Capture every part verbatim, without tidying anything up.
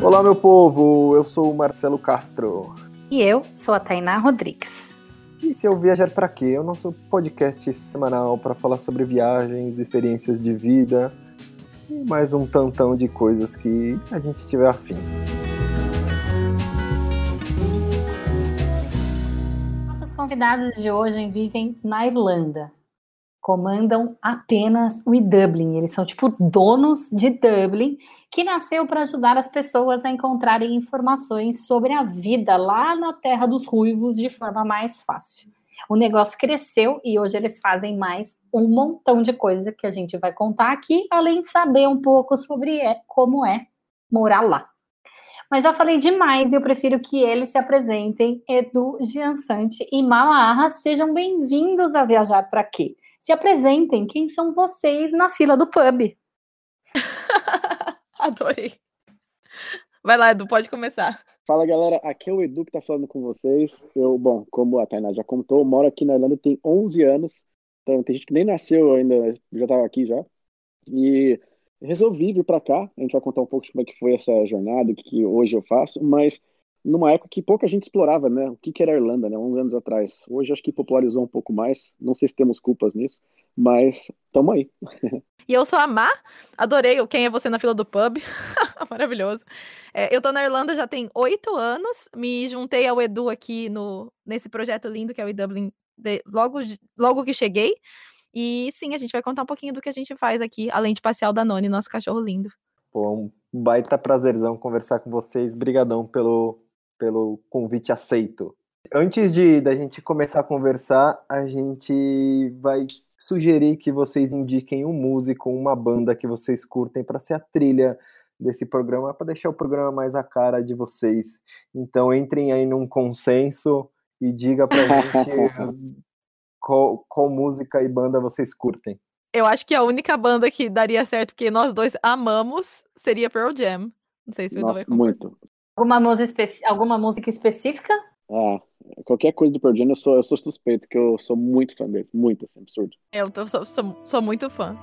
Olá, meu povo, eu sou o Marcelo Castro. E eu sou a Tainá Rodrigues. E se eu viajar pra quê? É o nosso podcast semanal para falar sobre viagens, experiências de vida e mais um tantão de coisas que a gente tiver afim. Nossos convidados de hoje vivem na Irlanda. Comandam apenas o e-Dublin. Eles são tipo donos de Dublin, que nasceu para ajudar as pessoas a encontrarem informações sobre a vida lá na Terra dos Ruivos de forma mais fácil. O negócio cresceu e hoje eles fazem mais um montão de coisa que a gente vai contar aqui, além de saber um pouco sobre é, como é morar lá. Mas já falei demais e eu prefiro que eles se apresentem. Edu, Giansante e Malaha, sejam bem-vindos a Viajar Pra Quê? Se apresentem, quem são vocês na fila do pub? Adorei. Vai lá, Edu, pode começar. Fala, galera, aqui é o Edu que tá falando com vocês. Eu, bom, como a Tainá já contou, eu moro aqui na Irlanda tem onze anos, então tem gente que nem nasceu ainda, já tava aqui já. E resolvi vir pra cá, a gente vai contar um pouco de como é que foi essa jornada, o que, que hoje eu faço, mas numa época que pouca gente explorava, né, o que, que era a Irlanda, né, uns anos atrás. Hoje acho que popularizou um pouco mais, não sei se temos culpas nisso, mas tamo aí. E eu sou a Má, adorei o Quem é Você na fila do pub, maravilhoso. É, eu tô na Irlanda já tem oito anos, me juntei ao Edu aqui no, nesse projeto lindo que é o e-Dublin de, logo, logo que cheguei. E sim, a gente vai contar um pouquinho do que a gente faz aqui, além de passear o Danone, nosso cachorro lindo. Pô, um baita prazerzão conversar com vocês. Brigadão pelo, pelo convite aceito. Antes de da gente começar a conversar, a gente vai sugerir que vocês indiquem um músico, uma banda que vocês curtem para ser a trilha desse programa, para deixar o programa mais a cara de vocês. Então entrem aí num consenso e diga pra gente qual, qual música e banda vocês curtem. Eu acho que a única banda que daria certo, porque nós dois amamos, seria Pearl Jam. Não sei se o Edu vai concordar. Muito. Alguma música, especi- alguma música específica? Ah, qualquer coisa do Pearl Jam, eu sou, eu sou suspeito, que eu sou muito fã dele, muito, assim, absurdo. Eu tô, sou, sou, sou muito fã.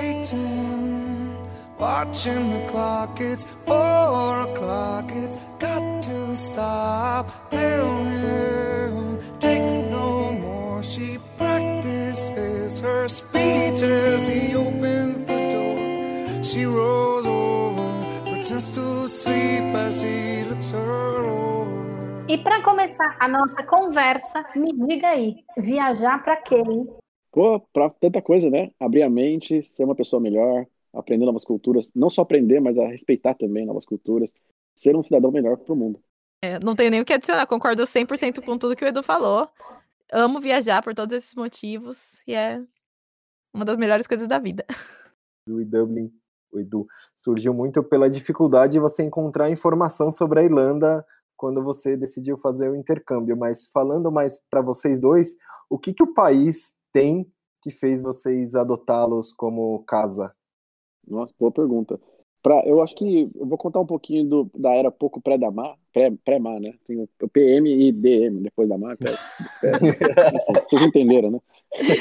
Waiting, watching the clock, it's four o'clock, it's got to stop. Tell him, take no more. She practices her speech as he opens the door. She rolls over, pretends to sleep as he looks her over. E para começar a nossa conversa, me diga aí, viajar para quê, hein? Pô, pra tanta coisa, né? Abrir a mente, ser uma pessoa melhor, aprender novas culturas, não só aprender, mas a respeitar também novas culturas, ser um cidadão melhor pro mundo. É, não tenho nem o que adicionar, concordo cem por cento com tudo que o Edu falou. Amo viajar por todos esses motivos e é uma das melhores coisas da vida. O e-Dublin, o Edu, surgiu muito pela dificuldade de você encontrar informação sobre a Irlanda quando você decidiu fazer o intercâmbio. Mas falando mais para vocês dois, o que, que o país tem que fez vocês adotá-los como casa? Nossa, boa pergunta. Pra, eu acho que eu vou contar um pouquinho do, da era pouco pré-da-Mar, pré, pré-Mar, né? Tem o P M e D M, depois da Mar. Pré, pré, enfim, vocês entenderam, né?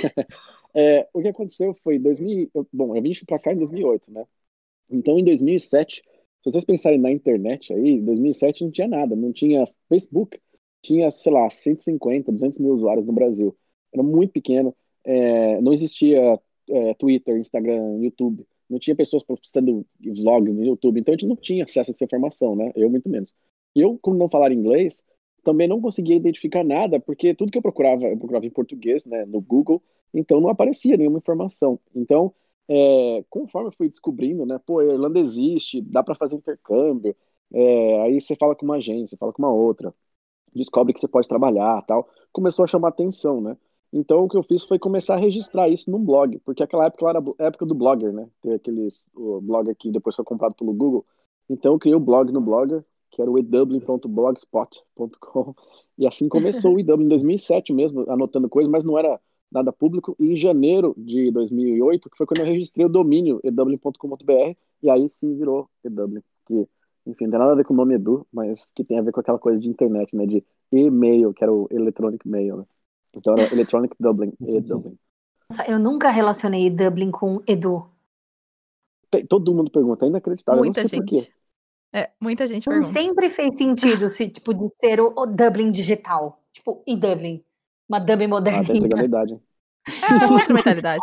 É, o que aconteceu foi em dois mil, eu, bom, eu vim para cá em dois mil e oito, né? Então, em dois mil e sete, se vocês pensarem na internet aí, em dois mil e sete não tinha nada, não tinha Facebook, tinha, sei lá, cento e cinquenta, duzentos mil usuários no Brasil. Era muito pequeno, é, não existia é, Twitter, Instagram, YouTube, não tinha pessoas postando vlogs no YouTube, então a gente não tinha acesso a essa informação, né? Eu muito menos. E eu, como não falar inglês, também não conseguia identificar nada, porque tudo que eu procurava, eu procurava em português, né, no Google, então não aparecia nenhuma informação. Então, é, conforme eu fui descobrindo, né, pô, a Irlanda existe, dá para fazer intercâmbio, é, aí você fala com uma agência, fala com uma outra, descobre que você pode trabalhar, tal, começou a chamar atenção, né? Então o que eu fiz foi começar a registrar isso num blog, porque aquela época era a época do Blogger, né? Tem aqueles, o Blogger que depois foi comprado pelo Google. Então eu criei o blog no Blogger, que era o e dublin ponto blogspot ponto com, e assim começou o e-Dublin em dois mil e sete mesmo, anotando coisas, mas não era nada público. E em janeiro de dois mil e oito, que foi quando eu registrei o domínio e dublin ponto com ponto b r, e aí sim virou e-Dublin, que, enfim, não tem nada a ver com o nome Edu, mas que tem a ver com aquela coisa de internet, né? De e-mail, que era o electronic mail, né? Então era Electronic Dublin, e-Dublin. Eu nunca relacionei Dublin com Edu. Tem, todo mundo pergunta, é inacreditável. Muita eu não sei gente. por quê. É, muita gente Não pergunta. sempre fez sentido, se, tipo, de ser o, o Dublin digital. Tipo, e Dublin? Uma Dublin Ah, tem moderninha. pegando a idade. É outra mentalidade.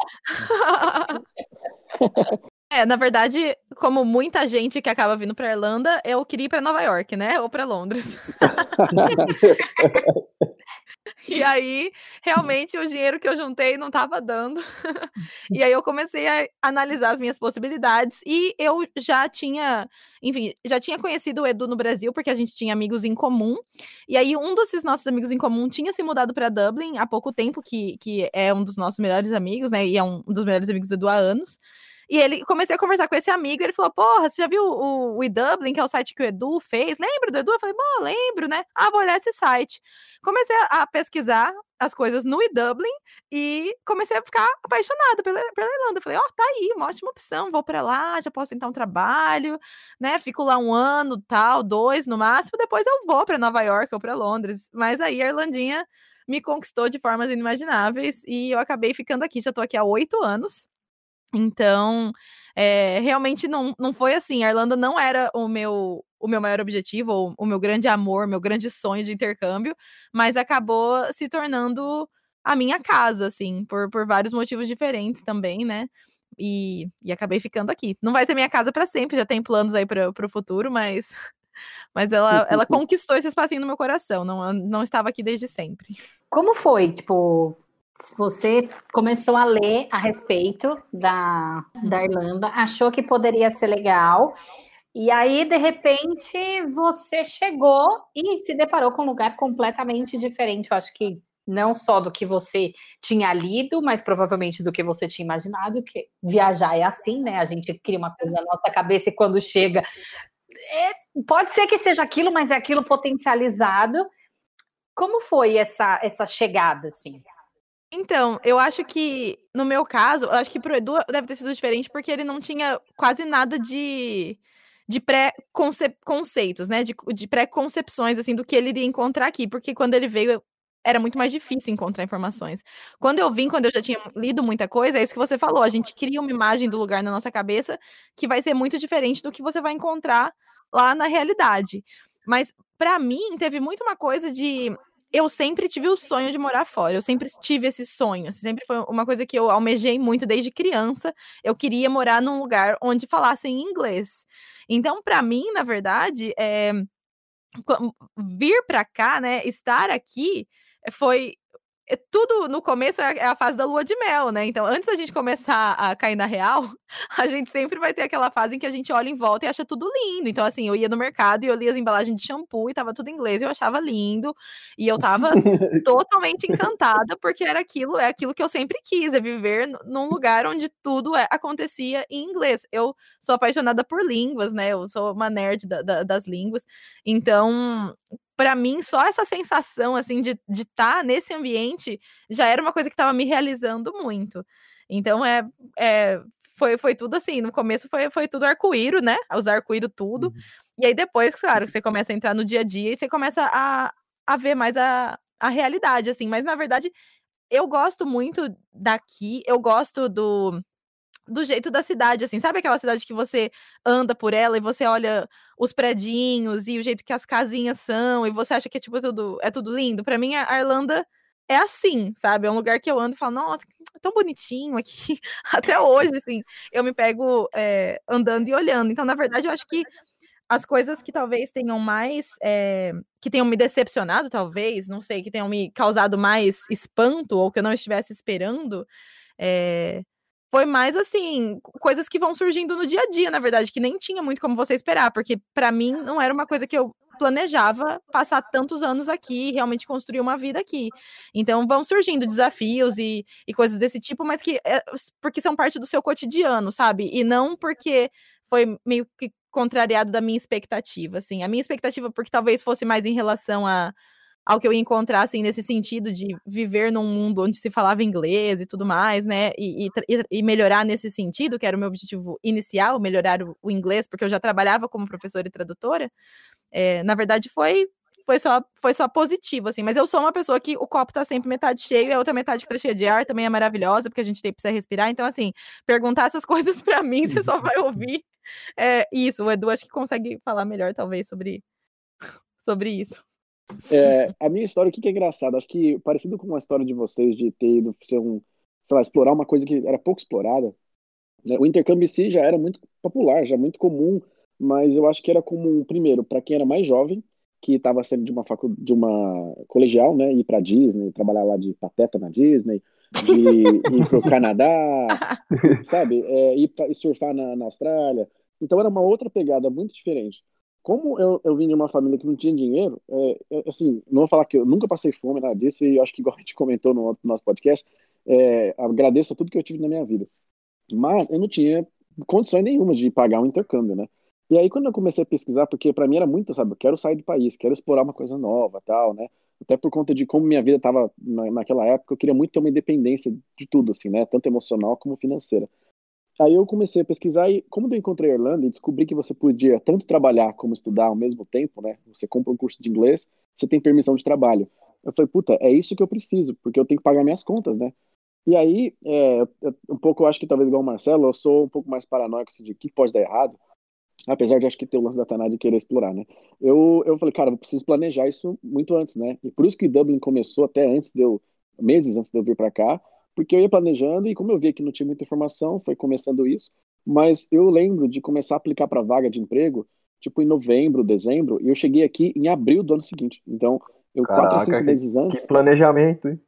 É, na verdade, como muita gente que acaba vindo pra Irlanda, eu queria ir pra Nova York, né? Ou pra Londres. E aí, realmente, o dinheiro que eu juntei não estava dando. E aí eu comecei a analisar as minhas possibilidades e eu já tinha, enfim, já tinha conhecido o Edu no Brasil, porque a gente tinha amigos em comum. E aí um desses nossos amigos em comum tinha se mudado para Dublin há pouco tempo, que, que é um dos nossos melhores amigos, né? E é um dos melhores amigos do Edu há anos. E ele comecei a conversar com esse amigo, e ele falou: porra, você já viu o, o eDublin, que é o site que o Edu fez? Lembra do Edu? Eu falei: bom, lembro, né? Ah, vou olhar esse site. Comecei a, a pesquisar as coisas no eDublin e comecei a ficar apaixonada pela, pela Irlanda. Falei: ó, oh, tá aí, uma ótima opção, vou pra lá, já posso tentar um trabalho, né? Fico lá um ano, tal, dois no máximo, depois eu vou pra Nova York ou pra Londres. Mas aí a Irlandinha me conquistou de formas inimagináveis e eu acabei ficando aqui, já tô aqui há oito anos. Então, é, realmente não, não foi assim. A Irlanda não era o meu, o meu maior objetivo, ou o meu grande amor, meu grande sonho de intercâmbio, mas acabou se tornando a minha casa, assim, por, por vários motivos diferentes também, né? E, e acabei ficando aqui. Não vai ser minha casa para sempre, já tem planos aí para o futuro, mas, mas ela, ela conquistou esse espacinho no meu coração, não, não estava aqui desde sempre. Como foi, tipo, você começou a ler a respeito da, da Irlanda, achou que poderia ser legal, e aí, de repente, você chegou e se deparou com um lugar completamente diferente. Eu acho que não só do que você tinha lido, mas provavelmente do que você tinha imaginado, que viajar é assim, né? A gente cria uma coisa na nossa cabeça e quando chega... É, pode ser que seja aquilo, mas é aquilo potencializado. Como foi essa, essa chegada, assim? Então, eu acho que, no meu caso, eu acho que pro Edu deve ter sido diferente, porque ele não tinha quase nada de, de pré-conceitos, né? De, de pré-concepções, assim, do que ele iria encontrar aqui. Porque quando ele veio, era muito mais difícil encontrar informações. Quando eu vim, quando eu já tinha lido muita coisa, é isso que você falou. A gente cria uma imagem do lugar na nossa cabeça que vai ser muito diferente do que você vai encontrar lá na realidade. Mas, pra mim, teve muito uma coisa de... Eu sempre tive o sonho de morar fora, eu sempre tive esse sonho, sempre foi uma coisa que eu almejei muito desde criança, eu queria morar num lugar onde falassem inglês. Então, para mim, na verdade, é, vir para cá, né, estar aqui, foi... Tudo no começo é a fase da lua de mel, né? Então, antes da gente começar a cair na real, a gente sempre vai ter aquela fase em que a gente olha em volta e acha tudo lindo. Então, assim, eu ia no mercado e eu lia as embalagens de shampoo e tava tudo em inglês e eu achava lindo. E eu tava totalmente encantada, porque era aquilo, é aquilo que eu sempre quis, é viver num lugar onde tudo é, acontecia em inglês. Eu sou apaixonada por línguas, né? Eu sou uma nerd da, da, das línguas. Então... Para mim, só essa sensação, assim, de estar tá nesse ambiente já era uma coisa que estava me realizando muito. Então, é, é, foi, foi tudo assim, no começo foi, foi tudo arco-íro, né? Os arco-íro tudo. Uhum. E aí depois, claro, você começa a entrar no dia a dia e você começa a, a ver mais a, a realidade, assim. Mas, na verdade, eu gosto muito daqui, eu gosto do... do jeito da cidade, assim, sabe aquela cidade que você anda por ela e você olha os predinhos e o jeito que as casinhas são e você acha que é, tipo, tudo, é tudo lindo? Pra mim, a Irlanda é assim, sabe? É um lugar que eu ando e falo, nossa, é tão bonitinho aqui. Até hoje, assim, eu me pego é, andando e olhando. Então, na verdade, eu acho que as coisas que talvez tenham mais, é, que tenham me decepcionado, talvez, não sei, que tenham me causado mais espanto ou que eu não estivesse esperando, é... foi mais, assim, coisas que vão surgindo no dia a dia, na verdade, que nem tinha muito como você esperar, porque pra mim não era uma coisa que eu planejava passar tantos anos aqui e realmente construir uma vida aqui. Então vão surgindo desafios e, e coisas desse tipo, mas que é, porque são parte do seu cotidiano, sabe? E não porque foi meio que contrariado da minha expectativa, assim. A minha expectativa, porque talvez fosse mais em relação a ao que eu ia encontrar, assim, nesse sentido de viver num mundo onde se falava inglês e tudo mais, né, e, e, e melhorar nesse sentido, que era o meu objetivo inicial, melhorar o, o inglês, porque eu já trabalhava como professora e tradutora, é, na verdade foi, foi, só, foi só positivo, assim, mas eu sou uma pessoa que o copo tá sempre metade cheio e a outra metade que tá cheia de ar também é maravilhosa, porque a gente tem, precisa respirar, então, assim, perguntar essas coisas pra mim, você só vai ouvir É, isso, o Edu acho que consegue falar melhor, talvez, sobre, sobre isso. É, a minha história, o que que é engraçado? Acho que parecido com a história de vocês de ter ido ser um, sei lá, explorar uma coisa que era pouco explorada, né? O intercâmbio em si já era muito popular, já muito comum, mas eu acho que era comum, primeiro, para quem era mais jovem, que estava saindo de uma facu... de uma colegial, né, ir para Disney, trabalhar lá de pateta na Disney, de ir para o Canadá, sabe, é, ir pra... surfar na, na Austrália. Então era uma outra pegada muito diferente. Como eu, eu vim de uma família que não tinha dinheiro, é, é, assim, não vou falar que eu nunca passei fome, nada disso, e eu acho que igual a gente comentou no, no nosso podcast, é, agradeço a tudo que eu tive na minha vida. Mas eu não tinha condições nenhuma de pagar um intercâmbio, né? E aí quando eu comecei a pesquisar, porque para mim era muito, sabe, eu quero sair do país, quero explorar uma coisa nova, tal, né? Até por conta de como minha vida estava na, naquela época, eu queria muito ter uma independência de tudo, assim, né? Tanto emocional como financeira. Aí eu comecei a pesquisar e como eu encontrei a Irlanda e descobri que você podia tanto trabalhar como estudar ao mesmo tempo, né? Você compra um curso de inglês, você tem permissão de trabalho. Eu falei, puta, é isso que eu preciso, porque eu tenho que pagar minhas contas, né? E aí, é, eu- um pouco, eu acho que talvez igual o Marcelo, eu sou um pouco mais paranoico assim, de o que pode dar errado, apesar de acho que ter o lance da Taná de querer explorar, né? Eu, eu falei, cara, eu preciso planejar isso muito antes, né? E por isso que Dublin começou até antes de eu, meses antes de eu vir para cá, porque eu ia planejando e como eu via que não tinha muita informação, foi começando isso. Mas eu lembro de começar a aplicar para vaga de emprego, tipo em novembro, dezembro, e eu cheguei aqui em abril do ano seguinte. Então, eu quatro ou Caraca, cinco que, meses que antes. planejamento, hein?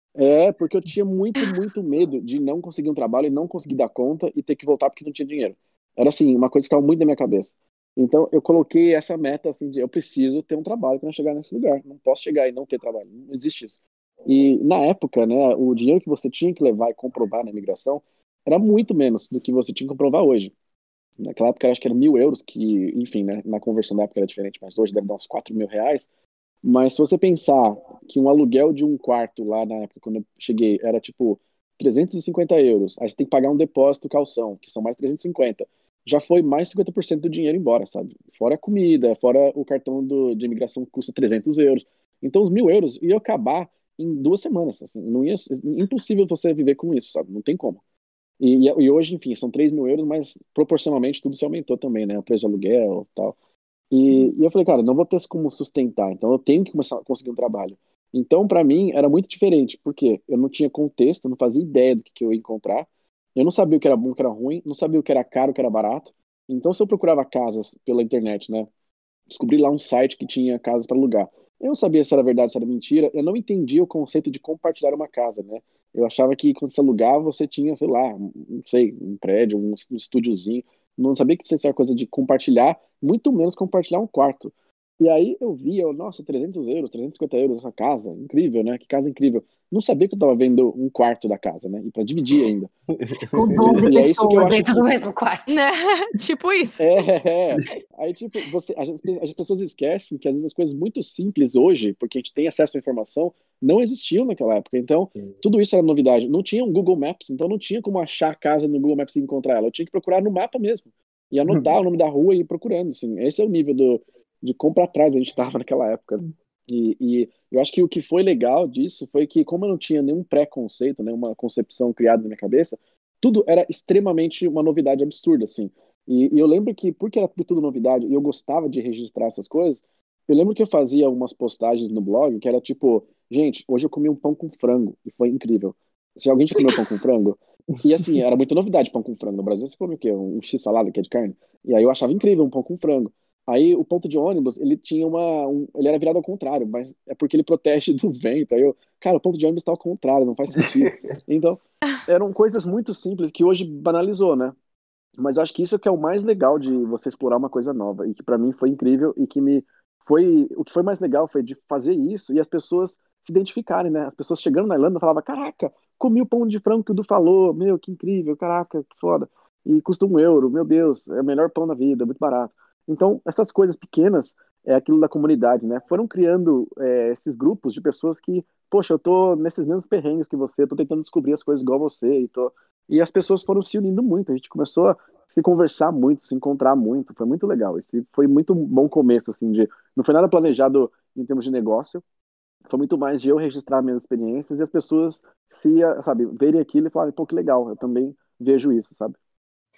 É, porque eu tinha muito, muito medo de não conseguir um trabalho e não conseguir dar conta e ter que voltar porque não tinha dinheiro. Era assim, uma coisa que ficava muito na minha cabeça. Então, eu coloquei essa meta assim de eu preciso ter um trabalho para chegar nesse lugar. Não posso chegar e não ter trabalho. Não existe isso. E na época, né, o dinheiro que você tinha que levar e comprovar na imigração era muito menos do que você tinha que comprovar hoje. Naquela época, eu acho que era mil euros, que, enfim, né, na conversão da época era diferente, mas hoje deve dar uns quatro mil reais. Mas se você pensar que um aluguel de um quarto lá na época, quando eu cheguei, era tipo trezentos e cinquenta euros, aí você tem que pagar um depósito calção, que são mais trezentos e cinquenta. Já foi mais cinquenta por cento do dinheiro embora, sabe? Fora a comida, fora o cartão do, de imigração que custa trezentos euros. Então os mil euros iam acabar em duas semanas. Assim, não ia, impossível você viver com isso, sabe? Não tem como. E, e hoje, enfim, são três mil euros, mas proporcionalmente tudo se aumentou também, né? O preço de aluguel e tal. E, e eu falei, cara, não vou ter como sustentar, então eu tenho que começar a conseguir um trabalho. Então, para mim, era muito diferente, porque eu não tinha contexto, eu não fazia ideia do que, que eu ia encontrar, eu não sabia o que era bom, o que era ruim, não sabia o que era caro, o que era barato. Então, se eu procurava casas pela internet, né, descobri lá um site que tinha casas para alugar. Eu não sabia se era verdade, se era mentira, eu não entendia o conceito de compartilhar uma casa, né? Eu achava que quando você alugava, você tinha, sei lá, um- não sei, um prédio, um, um estúdiozinho. Não sabia que isso era coisa de compartilhar, muito menos compartilhar um quarto. E aí eu via, eu, nossa, trezentos euros, trezentos e cinquenta euros essa casa, incrível, né? Que casa incrível. Não sabia que eu estava vendo um quarto da casa, né? E para dividir ainda. Com doze E é isso que eu pessoas acho dentro que do mesmo quarto. Né? Tipo isso. é, é. Aí, tipo, você, as, as pessoas esquecem que às vezes as coisas muito simples hoje, porque a gente tem acesso à informação, não existiam naquela época. Então, tudo isso era novidade. Não tinha um Google Maps, então não tinha como achar a casa no Google Maps e encontrar ela. Eu tinha que procurar no mapa mesmo. E anotar o nome da rua e ir procurando, assim. Esse é o nível do, de compra atrás a gente estava naquela época. E, e eu acho que o que foi legal disso foi que, como eu não tinha nenhum pré-conceito, né, uma concepção criada na minha cabeça, tudo era extremamente uma novidade absurda, assim. E, e eu lembro que, porque era tudo novidade e eu gostava de registrar essas coisas, eu lembro que eu fazia umas postagens no blog que era tipo, gente, hoje eu comi um pão com frango e foi incrível. Se alguém já comeu pão com frango? E assim, era muita novidade pão com frango. No Brasil você come o quê? Um x-salada que é de carne? E aí eu achava incrível um pão com frango. Aí o ponto de ônibus, ele tinha uma. Um- ele era virado ao contrário, mas é porque ele protege do vento. Aí eu, cara, o ponto de ônibus tá ao contrário, não faz sentido. Então, eram coisas muito simples que hoje banalizou, né? Mas eu acho que isso é que é o mais legal de você explorar uma coisa nova e que pra mim foi incrível e que me foi o que foi mais legal foi de fazer isso e as pessoas se identificarem, né? As pessoas chegando na Irlanda falavam, caraca, comi o pão de frango que o Du falou, meu, que incrível, caraca, que foda. E custa um euro, meu Deus, é o melhor pão da vida, é muito barato. Então, essas coisas pequenas é aquilo da comunidade, né? Foram criando é, esses grupos de pessoas que, poxa, eu tô nesses mesmos perrengues que você, tô tentando descobrir as coisas igual você e tô e as pessoas foram se unindo muito. A gente começou a se conversar muito, se encontrar muito. Foi muito legal. Esse foi muito bom começo, assim, de não foi nada planejado em termos de negócio. Foi muito mais de eu registrar minhas experiências e as pessoas se, sabe, verem aquilo e falarem, pô, que legal. Eu também vejo isso, sabe?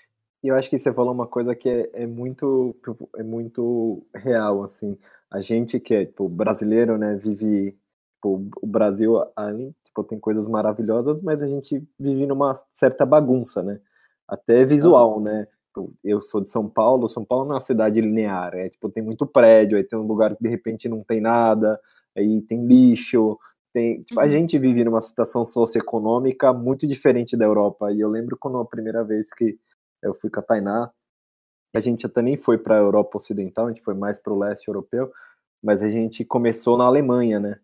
E eu acho que você falou uma coisa que é, é muito, tipo, é muito real, assim. A gente que é, tipo, brasileiro, né, vive, tipo, o Brasil, além, tipo, tem coisas maravilhosas, mas a gente vive numa certa bagunça, né? Até visual, né? Tipo, eu sou de São Paulo, São Paulo não é uma cidade linear, é, tipo, tem muito prédio, aí tem um lugar que de repente não tem nada, aí tem lixo, tem, tipo, a Uhum. gente vive numa situação socioeconômica muito diferente da Europa, e eu lembro quando a primeira vez que eu fui com a Tainá, a gente até nem foi para a Europa Ocidental, a gente foi mais para o leste europeu, mas a gente começou na Alemanha, né?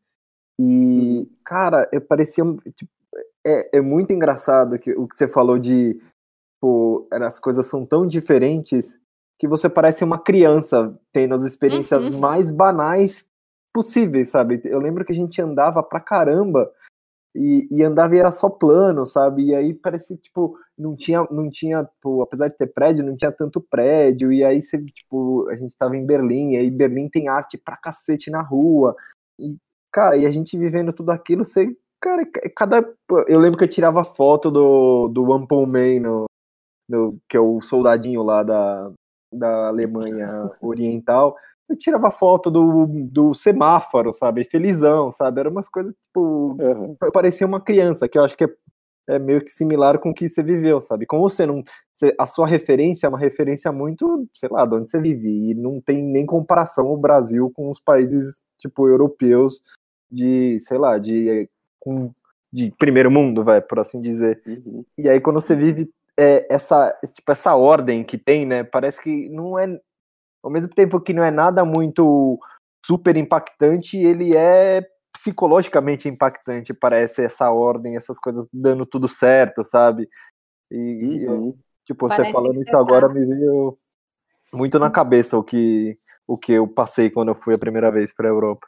E, Uhum. cara, eu parecia, tipo, é, é muito engraçado que, o que você falou de, pô, as coisas são tão diferentes que você parece uma criança tendo as experiências Uhum. mais banais possíveis, sabe? Eu lembro que a gente andava pra caramba e, e andava e era só plano, sabe? E aí parecia, tipo, não tinha, não tinha, pô, apesar de ter prédio, não tinha tanto prédio, e aí você, tipo, a gente tava em Berlim, e aí Berlim tem arte pra cacete na rua, e, cara, e a gente vivendo tudo aquilo, você, cara, cada, eu lembro que eu tirava foto do, do One Punch Man, no, no, que é o soldadinho lá da, da Alemanha Oriental, eu tirava foto do, do semáforo, sabe? Felizão, sabe? Era umas coisas, tipo, Uhum. eu parecia uma criança, que eu acho que é, é meio que similar com o que você viveu, sabe? Como você não. Você, a sua referência é uma referência muito, sei lá, de onde você vive, e não tem nem comparação o Brasil com os países, tipo, europeus, de, sei lá, de, com, de primeiro mundo, vai, por assim dizer. Uhum. E aí, quando você vive é, essa, tipo, essa ordem que tem, né? Parece que não é. Ao mesmo tempo que não é nada muito super impactante, ele é psicologicamente impactante, parece, essa ordem, essas coisas dando tudo certo, sabe? E, e eu, Uhum. tipo, você Parece que falando você isso agora tá. me veio muito na cabeça o que, o que eu passei quando eu fui a primeira vez para a Europa.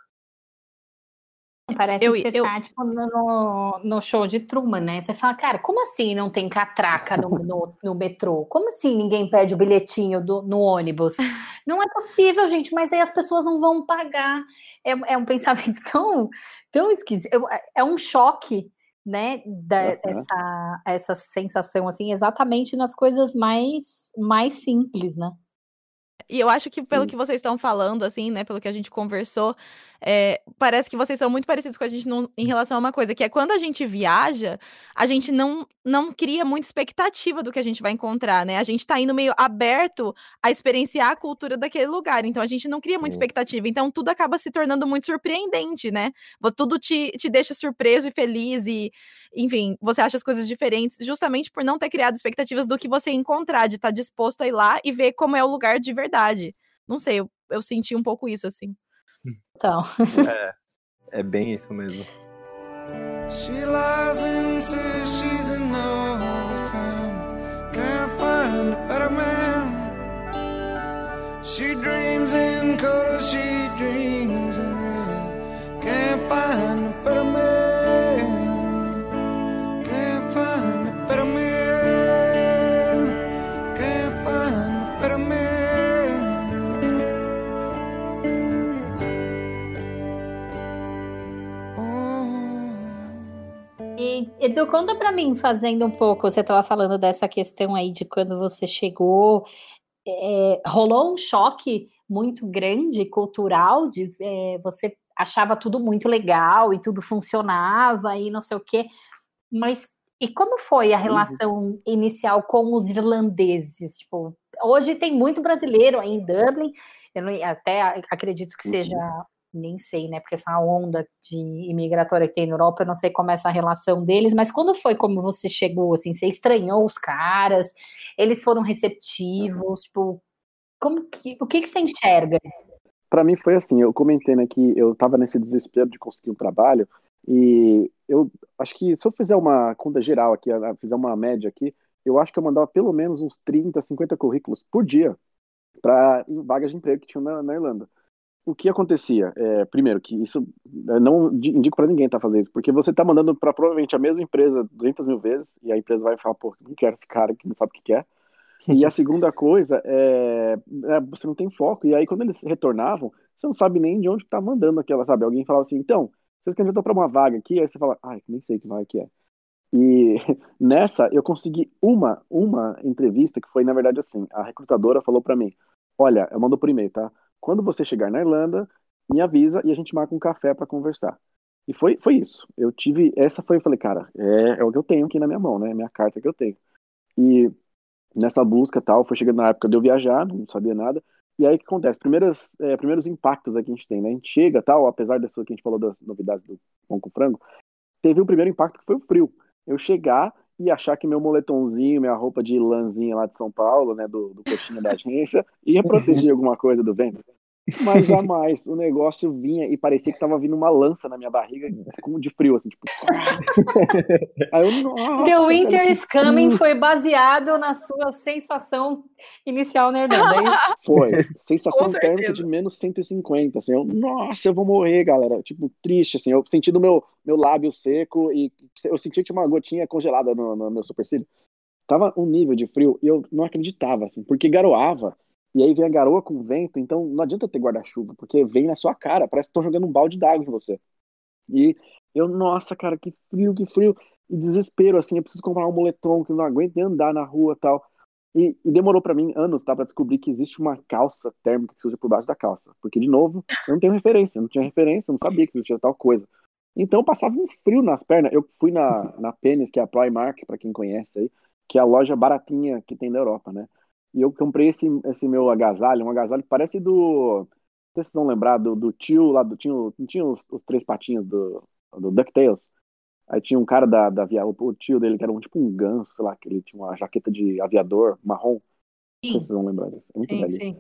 Parece Eu, que você eu, tá, tipo, no, no- no show de Truman, né? Você fala, cara, como assim não tem catraca no, no, no metrô? Como assim ninguém pede o bilhetinho do- no ônibus? Não é possível, gente, mas aí as pessoas não vão pagar. É, é um pensamento tão, tão esquisito. Eu- É um choque, né? Da, Uhum. essa, essa sensação, assim, exatamente nas coisas mais, mais simples, né? E eu acho que pelo Sim. que vocês estão falando, assim, né, pelo que a gente conversou, é, parece que vocês são muito parecidos com a gente num- em relação a uma coisa, que é quando a gente viaja, a gente não, não cria muita expectativa do que a gente vai encontrar, né? A gente tá indo meio aberto a experienciar a cultura daquele lugar, então a gente não cria muita Sim. expectativa, então tudo acaba se tornando muito surpreendente, né? Vo- Tudo te, te deixa surpreso e feliz e, enfim, você acha as coisas diferentes justamente por não ter criado expectativas do que você ia encontrar, de estar disposto a ir lá e ver como é o lugar de verdade. Não sei, eu, eu senti um pouco isso, assim. Então, É, é bem isso mesmo. She lies and says she's in overtime. Can't find a better man. She dreams in color, she dreams in red. Can't find a better man. Can't find a better man. Can't find a better man. E, Edu, conta pra mim, fazendo um pouco, você estava falando dessa questão aí de quando você chegou, é, rolou um choque muito grande, cultural, de é, você achava tudo muito legal e tudo funcionava e não sei o quê, mas e como foi a Uhum. relação inicial com os irlandeses? Tipo, hoje tem muito brasileiro aí em Dublin, eu não- até acredito que seja, Uhum. nem sei, né? Porque essa onda de imigratória que tem na Europa, eu não sei como é essa relação deles, mas quando foi como você chegou, assim, você estranhou os caras, eles foram receptivos, tipo, como que, o que que você enxerga? Pra mim foi assim, eu comentei, né, que eu tava nesse desespero de conseguir um trabalho e eu acho que se eu fizer uma conta geral aqui, a- fizer uma média aqui, eu acho que eu mandava pelo menos uns trinta, cinquenta currículos por dia para vagas de emprego que tinham na, na Irlanda. O que acontecia? É, primeiro, que isso eu não di- indico para ninguém tá fazendo isso, porque você tá mandando para provavelmente a mesma empresa duzentas mil vezes e a empresa vai falar, pô, não quero esse cara que não sabe o que quer. E a segunda coisa é, é, você não tem foco. E aí, quando eles retornavam, você não sabe nem de onde tá mandando aquela, sabe? Alguém falava assim, então, vocês candidatam para uma vaga aqui, aí você fala, ai, nem sei que vaga que é. E nessa, eu consegui uma, uma entrevista que foi, na verdade, assim, a recrutadora falou pra mim, olha, eu mando por e-mail, tá? Quando você chegar na Irlanda, me avisa e a gente marca um café pra conversar. E foi, foi isso. Eu tive, essa foi, eu falei, cara, é, é o que eu tenho aqui na minha mão, né? Minha carta que eu tenho. E nessa busca e tal, foi chegando na época de eu viajar, não sabia nada. E aí o que acontece? Primeiras, é, primeiros impactos aqui que a gente tem, né? A gente chega tal, apesar dessa que a gente falou das novidades do pão com frango, teve o primeiro impacto que foi o frio. Eu chegar e achar que meu moletomzinho, minha roupa de lãzinha lá de São Paulo, né, do, do coxinha da agência, ia proteger alguma coisa do vento. Mas jamais, o negócio vinha e parecia que tava vindo uma lança na minha barriga com de frio, assim, tipo. Aí eu, nossa, The Winter cara, is Coming frio. foi baseado na sua sensação inicial na Irlanda, é isso? Foi. Sensação Com térmica certeza. de menos cento e cinquenta, assim, eu, nossa, eu vou morrer, galera. Tipo, triste, assim, eu senti no meu, meu lábio seco e eu senti que tinha uma gotinha congelada no, no meu supercílio. Tava um nível de frio e eu não acreditava, assim, porque garoava, e aí vem a garoa com vento, então não adianta ter guarda-chuva, porque vem na sua cara, parece que estão jogando um balde d'água em você. E eu, nossa, cara, que frio, que frio, e desespero, assim, eu preciso comprar um moletom, que eu não aguento nem andar na rua e tal. E, e demorou pra mim anos, tá, pra descobrir que existe uma calça térmica que se usa por baixo da calça. Porque, de novo, eu não tenho referência, eu não tinha referência, eu não sabia que existia tal coisa. Então, eu passava um frio nas pernas. Eu fui na, na Pennes, que é a Primark, pra quem conhece aí, que é a loja baratinha que tem na Europa, né? E eu comprei esse, esse meu agasalho, um agasalho que parece do... Não sei se vocês vão lembrar do, do tio lá, do tio, não tinha os, os três patinhos do, do DuckTales? Aí tinha um cara da, da via, o tio dele, que era um, tipo um ganso, sei lá, que ele tinha uma jaqueta de aviador marrom. Não sei se Sim, vocês vão lembrar disso. É muito sim, velho. sim.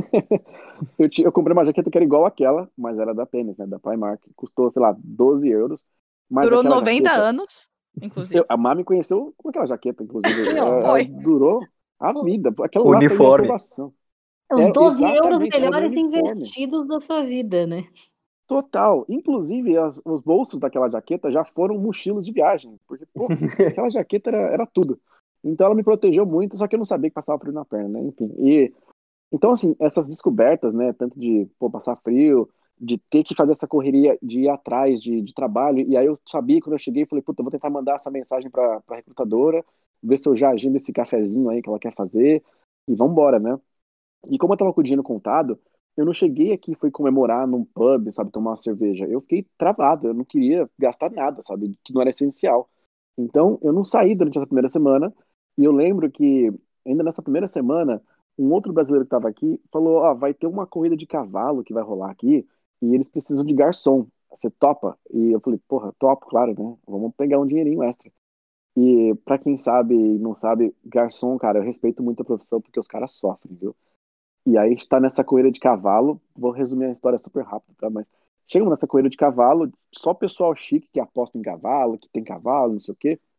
eu, tinha, eu comprei uma jaqueta que era igual àquela, mas era da Pennes, né? Da Primark. Custou, sei lá, doze euros. Mas Durou aquela noventa jaqueta, anos, inclusive. eu, a Má me conheceu com aquela jaqueta, inclusive. Não, Ela, ela Foi. durou a O- vida. Aquela lá foi minha Uniforme. salvação. Os Era, doze euros exatamente, era o meu melhores uniforme. investidos da sua vida, né? Total. Inclusive, as- os bolsos daquela jaqueta já foram mochilas de viagem. Porque, pô, aquela jaqueta era, era tudo. Então ela me protegeu muito, só que eu não sabia que passava frio na perna, né? Enfim. E, então, assim, essas descobertas, né? Tanto de, pô, passar frio, de ter que fazer essa correria de ir atrás de, de trabalho. E aí eu sabia, quando eu cheguei, falei, puta, eu vou tentar mandar essa mensagem pra, pra recrutadora, ver se eu já agendo esse cafezinho aí que ela quer fazer. E vambora, né? E como eu tava com o dinheiro contado, eu não cheguei aqui e fui comemorar num pub, sabe, tomar uma cerveja. Eu fiquei travado, eu não queria gastar nada, sabe, que não era essencial. Então, eu não saí durante essa primeira semana, e eu lembro que, ainda nessa primeira semana, um outro brasileiro que estava aqui falou, ó, vai ter uma corrida de cavalo que vai rolar aqui, e eles precisam de garçom. Você topa? E eu falei, porra, topo, claro, né? Vamos pegar um dinheirinho extra. E pra quem sabe e não sabe, garçom, cara, eu respeito muito a profissão porque os caras sofrem, viu? E aí está nessa corrida de cavalo, vou resumir a história super rápido, tá? Mas chegamos nessa corrida de cavalo, só pessoal chique que aposta em cavalo, que tem cavalo, não sei o quê,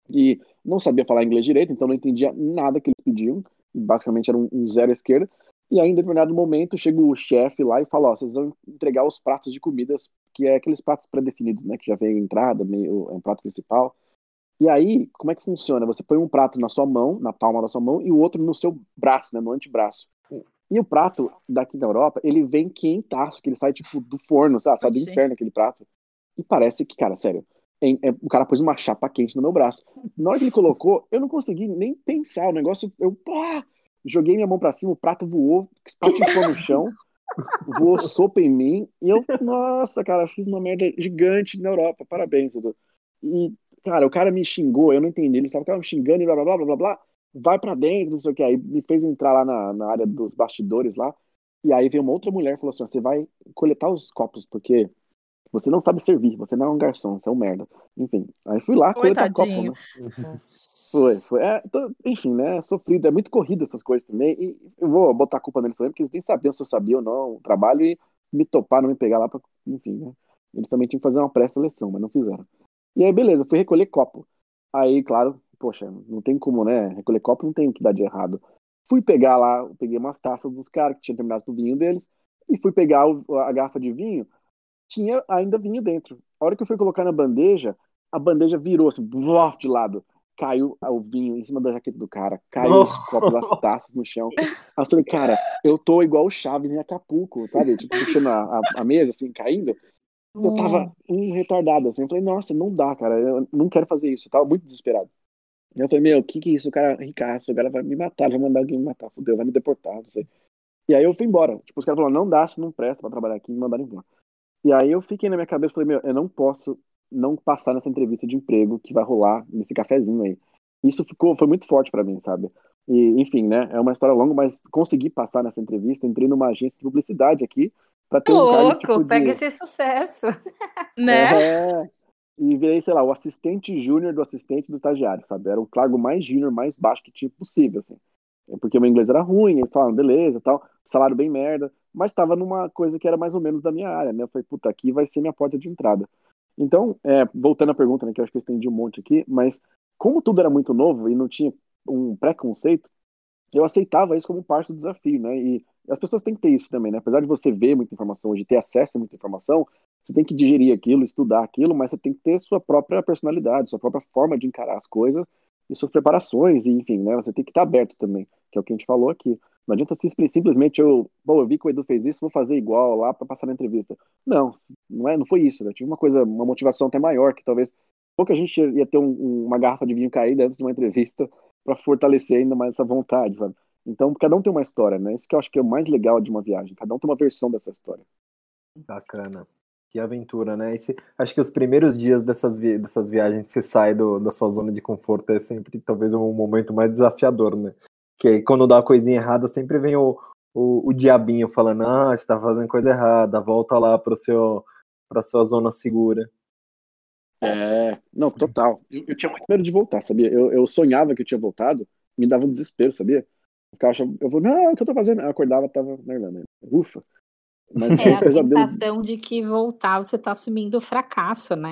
e não sabia falar inglês direito, então não entendia nada que eles pediam, e basicamente era um, um zero à esquerda. E aí, em determinado momento, chega o chefe lá e fala, ó, vocês vão entregar os pratos de comidas, que é aqueles pratos pré-definidos, né, que já vem a entrada, meio, é um prato principal. E aí, como é que funciona? Você põe um prato na sua mão, na palma da sua mão, e o outro no seu braço, né, no antebraço. E o prato daqui da Europa, ele vem quentaço, que ele sai tipo do forno, sabe? Sai do Oxi. inferno aquele prato. E parece que, cara, sério, é- é- o cara pôs uma chapa quente no meu braço. Na hora que ele colocou, eu não consegui nem pensar. O negócio, eu pá, joguei minha mão pra cima, o prato voou, espatifou no chão, voou sopa em mim. E eu, nossa, cara, fiz uma merda gigante na Europa. Parabéns, Edu. E, cara, o cara me xingou, eu não entendi. Ele estava me xingando e blá blá blá blá blá blá. Vai pra dentro, não sei o que. Aí me fez entrar lá na, na área dos bastidores lá. E aí veio uma outra mulher e falou assim: você vai coletar os copos, porque você não sabe servir, você não é um garçom, você é um merda. Enfim, aí fui lá coletar copo, Coitadinho. né? Foi, foi. É, tô- enfim, né? Sofrido, é muito corrido essas coisas também. E eu vou botar a culpa neles também, porque eles nem sabiam se eu sabia ou não o trabalho e me toparam, me pegar lá pra. Enfim, né? Eles também tinham que fazer uma pré-seleção, mas não fizeram. E aí, beleza, fui recolher copo. Aí, claro, poxa, não tem como, né? Recolher copo não tem o que dar de errado. Fui pegar lá, eu peguei umas taças dos caras que tinham terminado o vinho deles, e fui pegar o- a garrafa de vinho, tinha ainda vinho dentro. A hora que eu fui colocar na bandeja, a bandeja virou assim, blof, de lado. Caiu o vinho em cima da jaqueta do cara, caiu os copos, as taças no chão. Aí eu falei, cara, eu tô igual o Chaves em Acapulco, sabe? Tipo, puxando a, a, a mesa, assim, caindo. eu tava um retardado, assim. Eu falei, nossa, não dá, cara. Eu não quero fazer isso. Eu tava muito desesperado. E eu falei, meu, o que que é isso? O cara ricaço, o cara vai me matar, vai mandar alguém me matar, fudeu, vai me deportar, não sei. E aí eu fui embora. Tipo, os caras falaram, não dá, você não presta pra trabalhar aqui, e me mandaram embora. E aí eu fiquei na minha cabeça, falei, meu, eu não posso não passar nessa entrevista de emprego que vai rolar nesse cafezinho aí. Isso ficou, foi muito forte pra mim, sabe? E, enfim, né, é uma história longa, mas consegui passar nessa entrevista, entrei numa agência de publicidade aqui, pra ter um cargo Louco, tipo pega de... esse sucesso. Né? É, e virei, sei lá, o assistente júnior do assistente do estagiário, sabe? Era o cargo mais júnior, mais baixo que tinha possível, assim. É porque o meu inglês era ruim, eles falaram, beleza, tal, salário bem merda, mas estava numa coisa que era mais ou menos da minha área, né? Eu falei, puta, aqui vai ser minha porta de entrada. Então, é, voltando à pergunta, né, que eu acho que eu estendi um monte aqui, mas como tudo era muito novo e não tinha um preconceito, eu aceitava isso como parte do desafio, né? E as pessoas têm que ter isso também, né? Apesar de você ver muita informação hoje, ter acesso a muita informação, você tem que digerir aquilo, estudar aquilo, mas você tem que ter sua própria personalidade, sua própria forma de encarar as coisas e suas preparações, e enfim, né? Você tem que estar aberto também, que é o que a gente falou aqui. Não adianta se simplesmente eu, bom, eu vi que o Edu fez isso, vou fazer igual lá para passar na entrevista. Não, não é, não foi isso, né? Eu tive uma coisa, uma motivação até maior, que talvez pouca gente ia ter um- um- uma garrafa de vinho caída antes de uma entrevista para fortalecer ainda mais essa vontade, sabe? Então, cada um tem uma história, né? Isso que eu acho que é o mais legal de uma viagem. Cada um tem uma versão dessa história. Bacana. Que aventura, né? Esse, acho que os primeiros dias dessas, vi dessas viagens que você sai do, da sua zona de conforto é sempre talvez um momento mais desafiador, né? Que aí, quando dá uma coisinha errada, sempre vem o, o, o diabinho falando, ah, você tá fazendo coisa errada, volta lá pro seu, pra sua zona segura. É, não, total. Eu, eu tinha muito medo de voltar, sabia? Eu, eu sonhava que eu tinha voltado, me dava um desespero, sabia? Eu ficava achando, eu falei, não, o que eu tô fazendo? Eu acordava, tava na Irlanda. Ufa. Mas É foi um a pesadelo. sensação de que voltar você está assumindo o fracasso, né?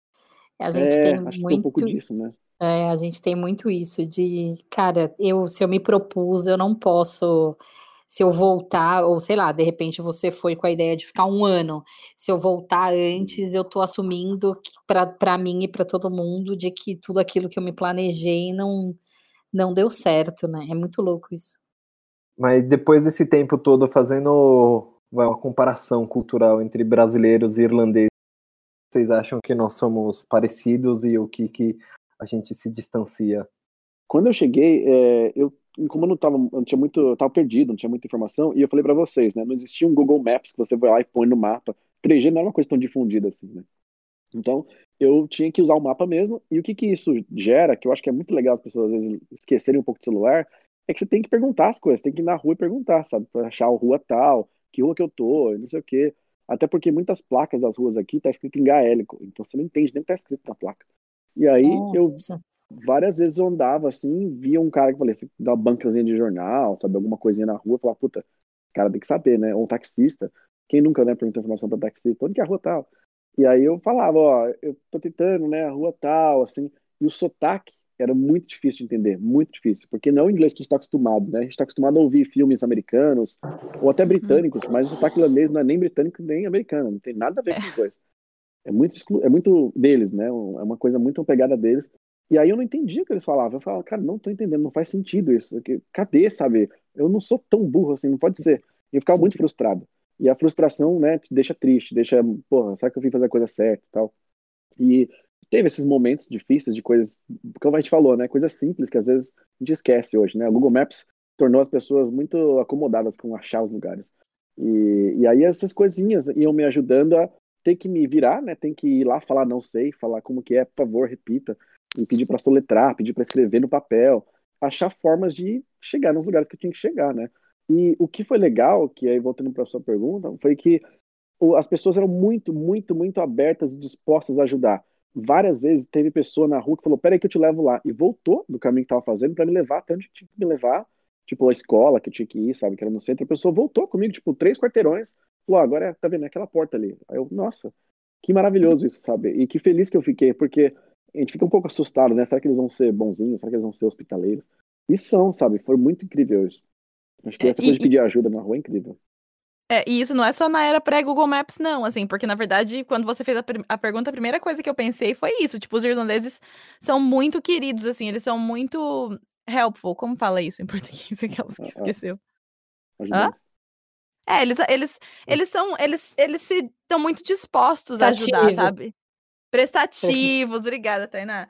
A gente É, tem acho que tem um pouco muito, disso, né? é, a gente tem muito isso de, cara, eu se eu me propus, eu não posso, se eu voltar, ou sei lá, de repente você foi com a ideia de ficar um ano, se eu voltar antes, eu tô assumindo para para mim e para todo mundo de que tudo aquilo que eu me planejei não não deu certo, né? É muito louco isso. Mas depois desse tempo todo fazendo uma comparação cultural entre brasileiros e irlandeses, vocês acham que nós somos parecidos e o que, que a gente se distancia? Quando eu cheguei, é, eu, como eu não tava, eu não tinha muito, eu tava perdido, não tinha muita informação, e eu falei pra vocês, né? Não existia um Google Maps que você vai lá e põe no mapa. três G não era uma coisa tão difundida assim, né? Então, eu tinha que usar o mapa mesmo, e o que que isso gera, que eu acho que é muito legal as pessoas às vezes esquecerem um pouco do celular, é que você tem que perguntar as coisas, tem que ir na rua e perguntar, sabe? Pra achar a rua tal, que rua que eu tô, e não sei o quê. Até porque muitas placas das ruas aqui tá escrito em gaélico, então você não entende nem o que tá escrito na placa. E aí, eu Nossa. várias vezes eu andava assim, via um cara que falei, dá uma bancazinha de jornal, sabe, alguma coisinha na rua, eu falava, puta, esse cara tem que saber, né? Ou um taxista, quem nunca, né, perguntou informação para taxista, onde que é a rua tal? E aí eu falava, ó, eu tô tentando, né, a rua tal, assim, e o sotaque era muito difícil de entender, muito difícil, porque não é o inglês que a gente está acostumado, né? A gente está acostumado a ouvir filmes americanos, ou até Uhum. britânicos, mas o sotaque irlandês não é nem britânico nem americano, não tem nada a ver com os dois. É muito, exclu- é muito deles, né? É uma coisa muito pegada deles. E aí eu não entendia o que eles falavam. Eu falava, cara, não tô entendendo, não faz sentido isso. Que- Cadê, sabe? Eu não sou tão burro assim, não pode ser. E eu ficava muito frustrado. E a frustração, né, te deixa triste, deixa, porra, será que eu vim fazer a coisa certa e tal? E teve esses momentos difíceis de coisas, como a gente falou, né, coisas simples que às vezes a gente esquece hoje, né? O Google Maps tornou as pessoas muito acomodadas com achar os lugares. E, e aí essas coisinhas iam me ajudando a ter que me virar, né? Tem que ir lá falar não sei, falar como que é, por favor, repita, e pedir para soletrar, pedir para escrever no papel, achar formas de chegar nos lugares que eu tinha que chegar, né? E o que foi legal, que aí voltando para a sua pergunta, foi que o- as pessoas eram muito, muito, muito abertas e dispostas a ajudar. Várias vezes teve pessoa na rua que falou, peraí que eu te levo lá, e voltou do caminho que estava fazendo para me levar até onde tinha que me levar, tipo a escola que eu tinha que ir, sabe, que era no centro. A pessoa voltou comigo, tipo, três quarteirões, falou, "Ah, agora tá vendo é aquela porta ali." Aí eu, nossa, que maravilhoso isso, sabe? E que feliz que eu fiquei, porque a gente fica um pouco assustado, né? Será que eles vão ser bonzinhos? Será que eles vão ser hospitaleiros? E são, sabe? Foi muito incrível isso. Acho que É, essa coisa de e, pedir ajuda na rua é incrível. É, e isso não é só na era pré-Google Maps, não, assim, porque na verdade, quando você fez a, prim- a pergunta, a primeira coisa que eu pensei foi isso, tipo, os irlandeses são muito queridos, assim, eles são muito helpful, como fala isso em português? Aquelas que A- a- esqueceu. Hã? Ajudando. É, eles, eles, eles são, eles, eles se estão muito dispostos a ajudar, Prestativo. sabe? Prestativos, obrigada, Tainá.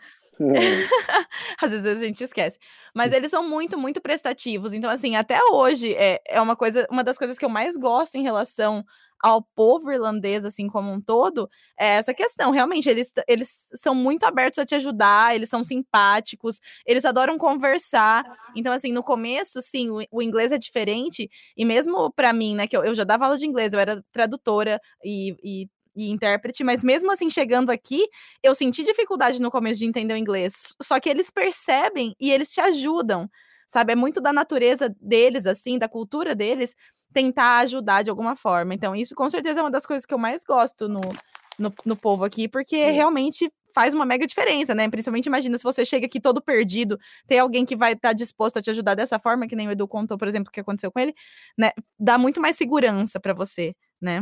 Às vezes a gente esquece. Mas eles são muito, muito prestativos. Então, assim, até hoje é, é uma coisa, uma das coisas que eu mais gosto em relação ao povo irlandês, assim, como um todo, é essa questão. Realmente, eles, eles são muito abertos a te ajudar, eles são simpáticos, eles adoram conversar. Então, assim, no começo, sim, o, o inglês é diferente. E mesmo pra mim, né, que eu, eu já dava aula de inglês, eu era tradutora e, e e intérprete, mas mesmo assim, chegando aqui, eu senti dificuldade no começo de entender o inglês, só que eles percebem e eles te ajudam, sabe? É muito da natureza deles, assim, da cultura deles, tentar ajudar de alguma forma. Então, isso com certeza é uma das coisas que eu mais gosto no, no, no povo aqui, porque é. realmente faz uma mega diferença, né? Principalmente, imagina, se você chega aqui todo perdido, tem alguém que vai estar tá disposto a te ajudar dessa forma, que nem o Edu contou, por exemplo, o que aconteceu com ele, né? Dá muito mais segurança para você, né?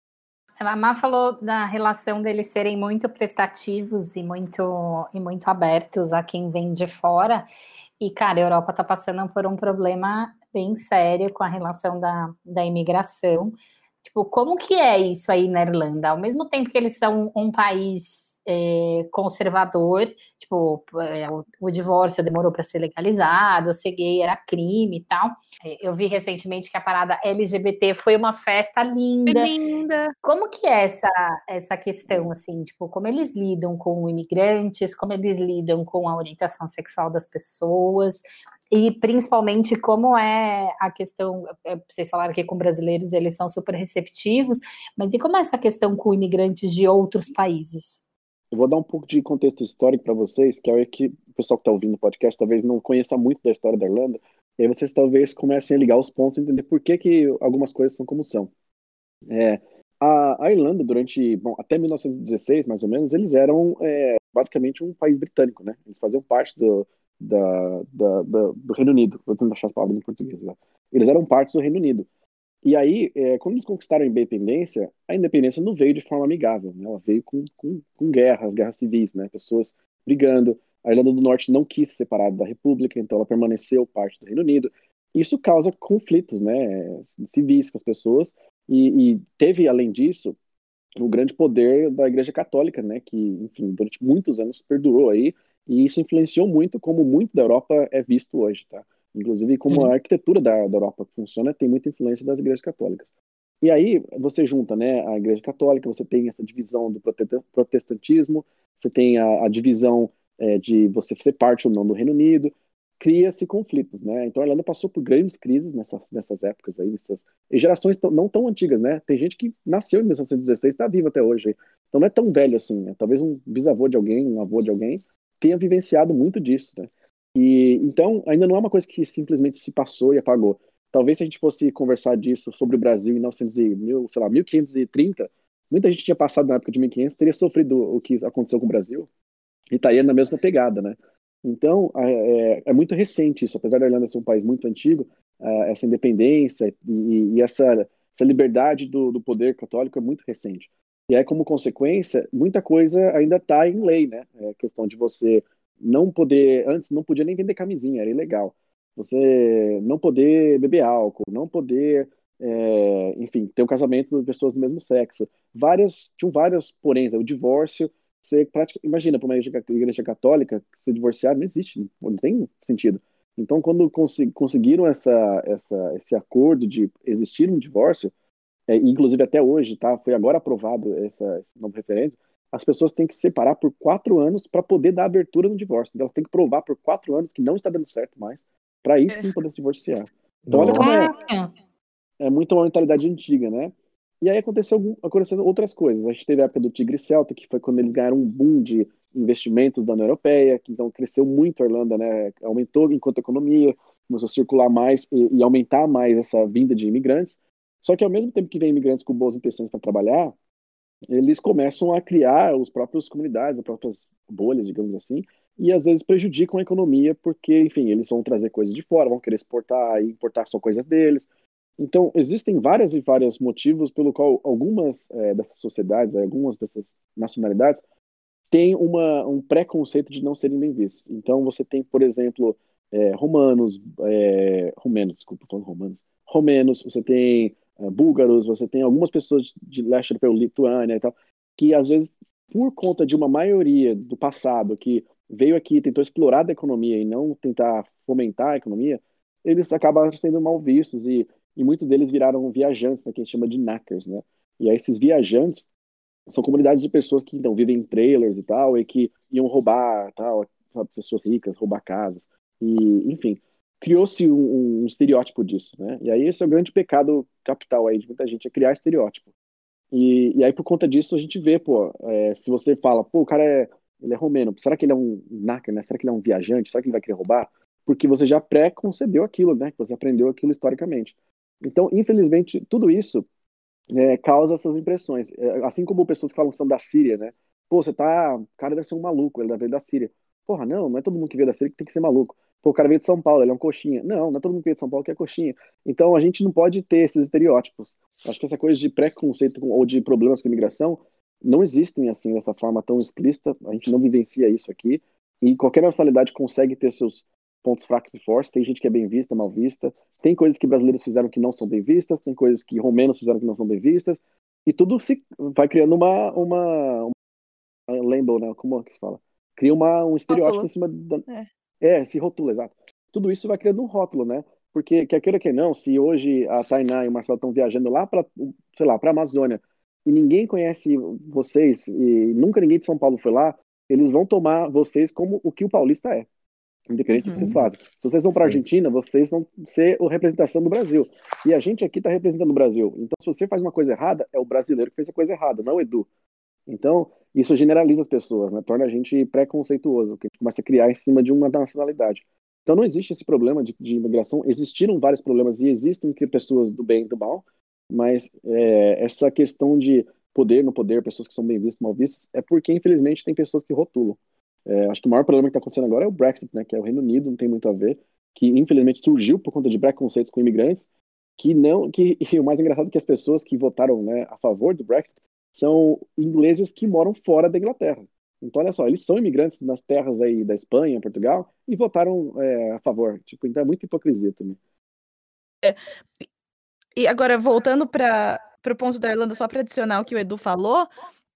A Má falou da relação deles serem muito prestativos e muito, e muito abertos a quem vem de fora. E, cara, a Europa está passando por um problema bem sério com a relação da, da imigração. Tipo, como que é isso aí na Irlanda? Ao mesmo tempo que eles são um país é, conservador, tipo, é, o, o divórcio demorou para ser legalizado, ser gay era crime e tal. É, eu vi recentemente que a parada L G B T foi uma festa linda. Linda! Como que é essa, essa questão, assim, tipo, como eles lidam com imigrantes, como eles lidam com a orientação sexual das pessoas, e principalmente como é a questão, vocês falaram que com brasileiros eles são super receptivos, mas e como é essa questão com imigrantes de outros países? Eu vou dar um pouco de contexto histórico para vocês, que é que o pessoal que está ouvindo o podcast talvez não conheça muito da história da Irlanda, e aí vocês talvez comecem a ligar os pontos e entender por que, que algumas coisas são como são. É, a, a Irlanda, durante, bom, até mil novecentos e dezesseis, mais ou menos, eles eram é, basicamente um país britânico, né? Eles faziam parte do, da, da, da, do Reino Unido. Vou tentar achar as palavras em português. Né? Eles eram parte do Reino Unido. E aí, é, quando eles conquistaram a independência, a independência não veio de forma amigável, né? Ela veio com, com, com guerras, guerras civis, né? Pessoas brigando. A Irlanda do Norte não quis se separar da República, então ela permaneceu parte do Reino Unido. Isso causa conflitos, né? Civis com as pessoas. E, e teve, além disso, o grande poder da Igreja Católica, né? Que, enfim, durante muitos anos perdurou aí. E isso influenciou muito como muito da Europa é visto hoje, tá? Inclusive, como uhum. a arquitetura da, da Europa funciona, tem muita influência das igrejas católicas. E aí, você junta, né, a Igreja Católica, você tem essa divisão do protestantismo, você tem a, a divisão é, de você ser parte ou não do Reino Unido, cria-se conflitos, né? Então, a Irlanda passou por grandes crises nessas, nessas épocas aí, nessas, e gerações tão, não tão antigas, né? Tem gente que nasceu em mil novecentos e dezesseis e está viva até hoje. Então, não é tão velho assim, né? Talvez um bisavô de alguém, um avô de alguém, tenha vivenciado muito disso, né? E, então, ainda não é uma coisa que simplesmente se passou e apagou. Talvez se a gente fosse conversar disso sobre o Brasil em novecentos e, mil, sei lá, mil quinhentos e trinta, muita gente tinha passado na época de mil e quinhentos, teria sofrido o que aconteceu com o Brasil e estaria na mesma pegada, né? Então, é, é muito recente isso. Apesar da Irlanda ser um país muito antigo, essa independência e, e essa, essa liberdade do, do poder católico é muito recente. E aí, como consequência, muita coisa ainda está em lei, né? É questão de você não poder, antes não podia nem vender camisinha, era ilegal. Você não poder beber álcool, não poder, é, enfim, ter um casamento de pessoas do mesmo sexo. Várias, tinham várias poréns, o divórcio, você praticamente, imagina, para uma igreja, igreja católica, se divorciar não existe, não tem sentido. Então, quando cons conseguiram essa, essa, esse acordo de existir um divórcio, é, inclusive até hoje, tá, foi agora aprovado essa, esse novo referendo, as pessoas têm que se separar por quatro anos para poder dar abertura no divórcio. Então, elas têm que provar por quatro anos que não está dando certo mais, para aí sim poder se divorciar. Então, olha como é, é muito uma mentalidade antiga, né? E aí aconteceu, acontecendo outras coisas. A gente teve a época do Tigre Celta, que foi quando eles ganharam um boom de investimentos da União Europeia, que então cresceu muito a Irlanda, né? Aumentou enquanto economia, começou a circular mais e, e aumentar mais essa vinda de imigrantes. Só que ao mesmo tempo que vem imigrantes com boas intenções para trabalhar, eles começam a criar os próprios comunidades, as próprias bolhas, digamos assim, e às vezes prejudicam a economia porque, enfim, eles vão trazer coisas de fora, vão querer exportar e importar só coisas deles. Então, existem vários e vários motivos pelo qual algumas é, dessas sociedades, algumas dessas nacionalidades, têm uma, um preconceito de não serem bem vistos. Então, você tem, por exemplo, é, romanos, é, romenos, desculpa, falando romanos, romenos, você tem uh, búlgaros, você tem algumas pessoas de leste europeu, Lituânia e tal, que às vezes, por conta de uma maioria do passado que veio aqui e tentou explorar da economia e não tentar fomentar a economia, eles acabam sendo mal vistos e, e muitos deles viraram viajantes, né, que a gente chama de knackers, né? E aí esses viajantes são comunidades de pessoas que então, vivem em trailers e tal, e que iam roubar, tal, sabe, pessoas ricas, roubar casas. E, enfim, criou-se um, um estereótipo disso, né? E aí esse é o grande pecado capital aí de muita gente, é criar estereótipo. E, e aí por conta disso a gente vê, pô, é, se você fala, pô, o cara é, ele é romeno, será que ele é um knacker, né? Será que ele é um viajante? Será que ele vai querer roubar? Porque você já pré-concebeu aquilo, né? Você aprendeu aquilo historicamente. Então, infelizmente, tudo isso É, causa essas impressões. É, assim como pessoas que falam que são da Síria, né? Pô, você tá... O cara deve ser um maluco, ele veio da Síria. Porra, não, não é todo mundo que veio da Síria que tem que ser maluco. Pô, o cara veio de São Paulo, ele é um coxinha. Não, não é todo mundo que veio de São Paulo que é coxinha. Então, a gente não pode ter esses estereótipos. Acho que essa coisa de preconceito ou de problemas com imigração não existem assim, dessa forma tão explícita. A gente não vivencia isso aqui. E qualquer nacionalidade consegue ter seus pontos fracos e fortes. Tem gente que é bem vista, mal vista. Tem coisas que brasileiros fizeram que não são bem vistas. Tem coisas que romenos fizeram que não são bem vistas. E tudo se vai criando uma, uma, uma label, né? Como é que se fala? Cria uma, um estereótipo Rótulo. em cima da... É. É, se rotula, exato. Tudo isso vai criando um rótulo, né? Porque, quer queira que não, se hoje a Tainá e o Marcelo estão viajando lá para, sei lá, para a Amazônia, e ninguém conhece vocês, e nunca ninguém de São Paulo foi lá, eles vão tomar vocês como o que o paulista é. Independente do que vocês fazem. Se vocês vão para a Sim. Argentina, vocês vão ser a representação do Brasil. E a gente aqui está representando o Brasil. Então, se você faz uma coisa errada, é o brasileiro que fez a coisa errada, não o Edu. Então, isso generaliza as pessoas, né? Torna a gente preconceituoso, que a gente começa a criar em cima de uma nacionalidade. Então, não existe esse problema de, de imigração. Existiram vários problemas e existem entre pessoas do bem e do mal, mas é, essa questão de poder no poder, pessoas que são bem vistas, mal vistas, é porque, infelizmente, tem pessoas que rotulam. É, acho que o maior problema que está acontecendo agora é o Brexit, né, que é o Reino Unido, não tem muito a ver, que infelizmente surgiu por conta de preconceitos com imigrantes, que não, que, e o mais engraçado é que as pessoas que votaram, né, a favor do Brexit são ingleses que moram fora da Inglaterra. Então, olha só, eles são imigrantes nas terras aí da Espanha, Portugal, e votaram é, a favor. Tipo, então é muita hipocrisia também. É, e agora, voltando para o ponto da Irlanda, só para adicionar o que o Edu falou,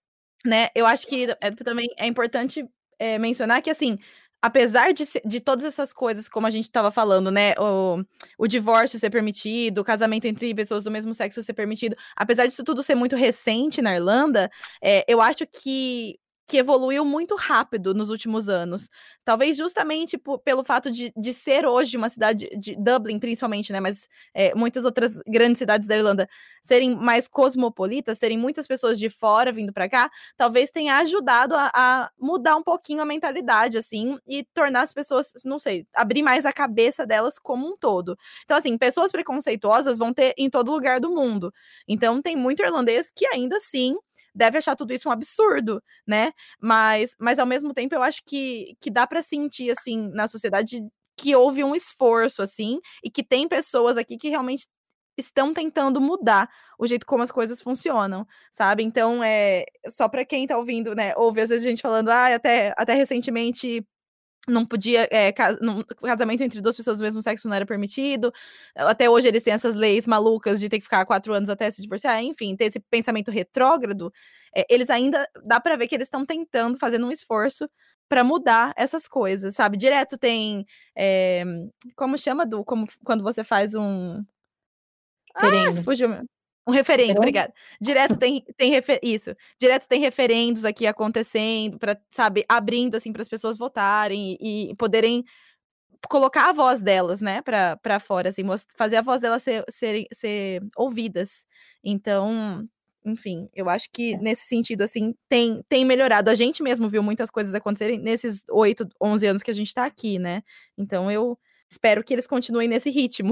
né, eu acho que é, também é importante é, mencionar que, assim, apesar de, de todas essas coisas, como a gente estava falando, né, o, o divórcio ser permitido, o casamento entre pessoas do mesmo sexo ser permitido, apesar disso tudo ser muito recente na Irlanda, é, eu acho que que evoluiu muito rápido nos últimos anos. Talvez justamente por, pelo fato de, de ser hoje uma cidade, de Dublin principalmente, né, mas é, muitas outras grandes cidades da Irlanda serem mais cosmopolitas, terem muitas pessoas de fora vindo para cá, talvez tenha ajudado a, a mudar um pouquinho a mentalidade, assim, e tornar as pessoas, não sei, abrir mais a cabeça delas como um todo. Então, assim, pessoas preconceituosas vão ter em todo lugar do mundo. Então, tem muito irlandês que ainda assim deve achar tudo isso um absurdo, né? Mas, mas ao mesmo tempo, eu acho que, que dá para sentir, assim, na sociedade que houve um esforço, assim, e que tem pessoas aqui que realmente estão tentando mudar o jeito como as coisas funcionam, sabe? Então, é só para quem tá ouvindo, né? Ouve às vezes a gente falando, ah, até, até recentemente não podia, é, casamento entre duas pessoas do mesmo sexo não era permitido, até hoje eles têm essas leis malucas de ter que ficar quatro anos até se divorciar, enfim, ter esse pensamento retrógrado, é, eles ainda, dá pra ver que eles estão tentando, fazendo um esforço pra mudar essas coisas, sabe? Direto tem, é, como chama, Du? Como, quando você faz um... Referendo. Ah, fugiu meu... Um referendo, obrigada. Direto tem, tem refer... isso. Direto tem referendos aqui acontecendo, para, sabe, abrindo assim para as pessoas votarem e, e poderem colocar a voz delas, né, para para fora, assim, fazer a voz delas ser, ser, ser ouvidas. Então, enfim, eu acho que nesse sentido, assim, tem, tem melhorado. A gente mesmo viu muitas coisas acontecerem nesses oito, onze anos que a gente tá aqui, né? Então eu espero que eles continuem nesse ritmo.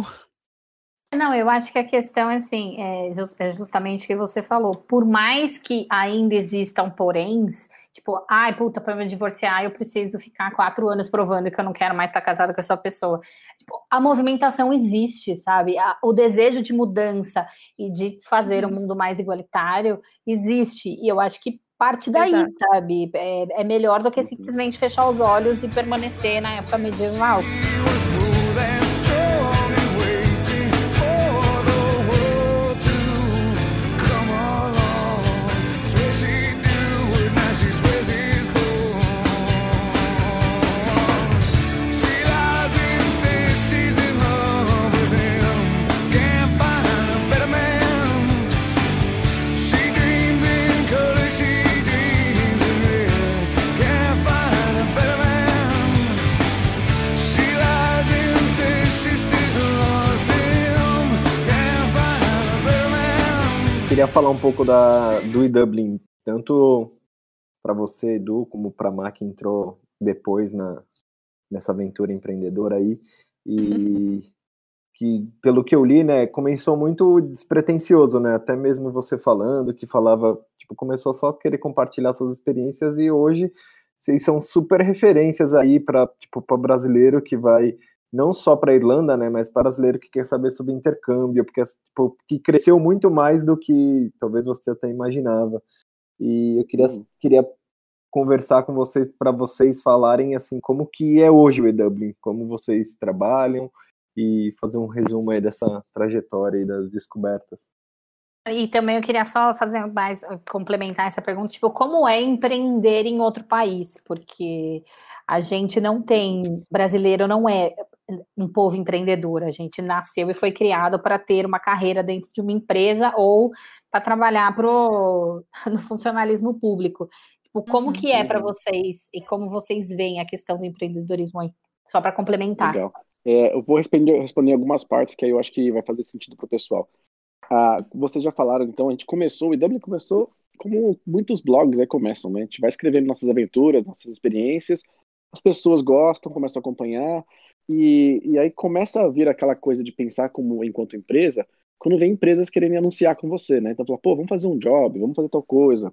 Não, eu acho que a questão é assim, é justamente o que você falou. Por mais que ainda existam poréns, tipo, ai, puta, para me divorciar, eu preciso ficar quatro anos provando que eu não quero mais estar casada com essa pessoa. Tipo, a movimentação existe, sabe? A, o desejo de mudança e de fazer o um mundo mais igualitário existe. E eu acho que parte daí, Exato. sabe? É, é melhor do que simplesmente fechar os olhos e permanecer na época medieval. queria falar um pouco da, do e-Dublin, tanto para você, Edu, como para a Má, que entrou depois na, nessa aventura empreendedora aí, e que, pelo que eu li, né, começou muito despretensioso, né, até mesmo você falando, que falava, tipo, começou só a querer compartilhar suas experiências, e hoje vocês são super referências aí para, tipo, para brasileiro que vai, não só para Irlanda, né, mas para brasileiro que quer saber sobre intercâmbio, porque, tipo, que cresceu muito mais do que talvez você até imaginava. E eu queria, Hum. queria conversar com vocês, para vocês falarem, assim, como que é hoje o e-Dublin, como vocês trabalham, e fazer um resumo aí dessa trajetória e das descobertas. E também eu queria só fazer mais, complementar essa pergunta, tipo, como é empreender em outro país? Porque a gente não tem, brasileiro não é um povo empreendedor, a gente nasceu e foi criado para ter uma carreira dentro de uma empresa ou para trabalhar pro, no funcionalismo público. Tipo, como Uhum. que é para Uhum. vocês e como vocês veem a questão do empreendedorismo aí? Só para complementar. Legal. É, eu vou responder, responder algumas partes que aí eu acho que vai fazer sentido para o pessoal. Ah, vocês já falaram, então, a gente começou, o e W começou como muitos blogs aí começam, né? A gente vai escrevendo nossas aventuras, nossas experiências, as pessoas gostam, começam a acompanhar, e, e aí começa a vir aquela coisa de pensar como enquanto empresa, quando vem empresas querendo anunciar com você, né? Então, fala, pô, vamos fazer um job, vamos fazer tal coisa.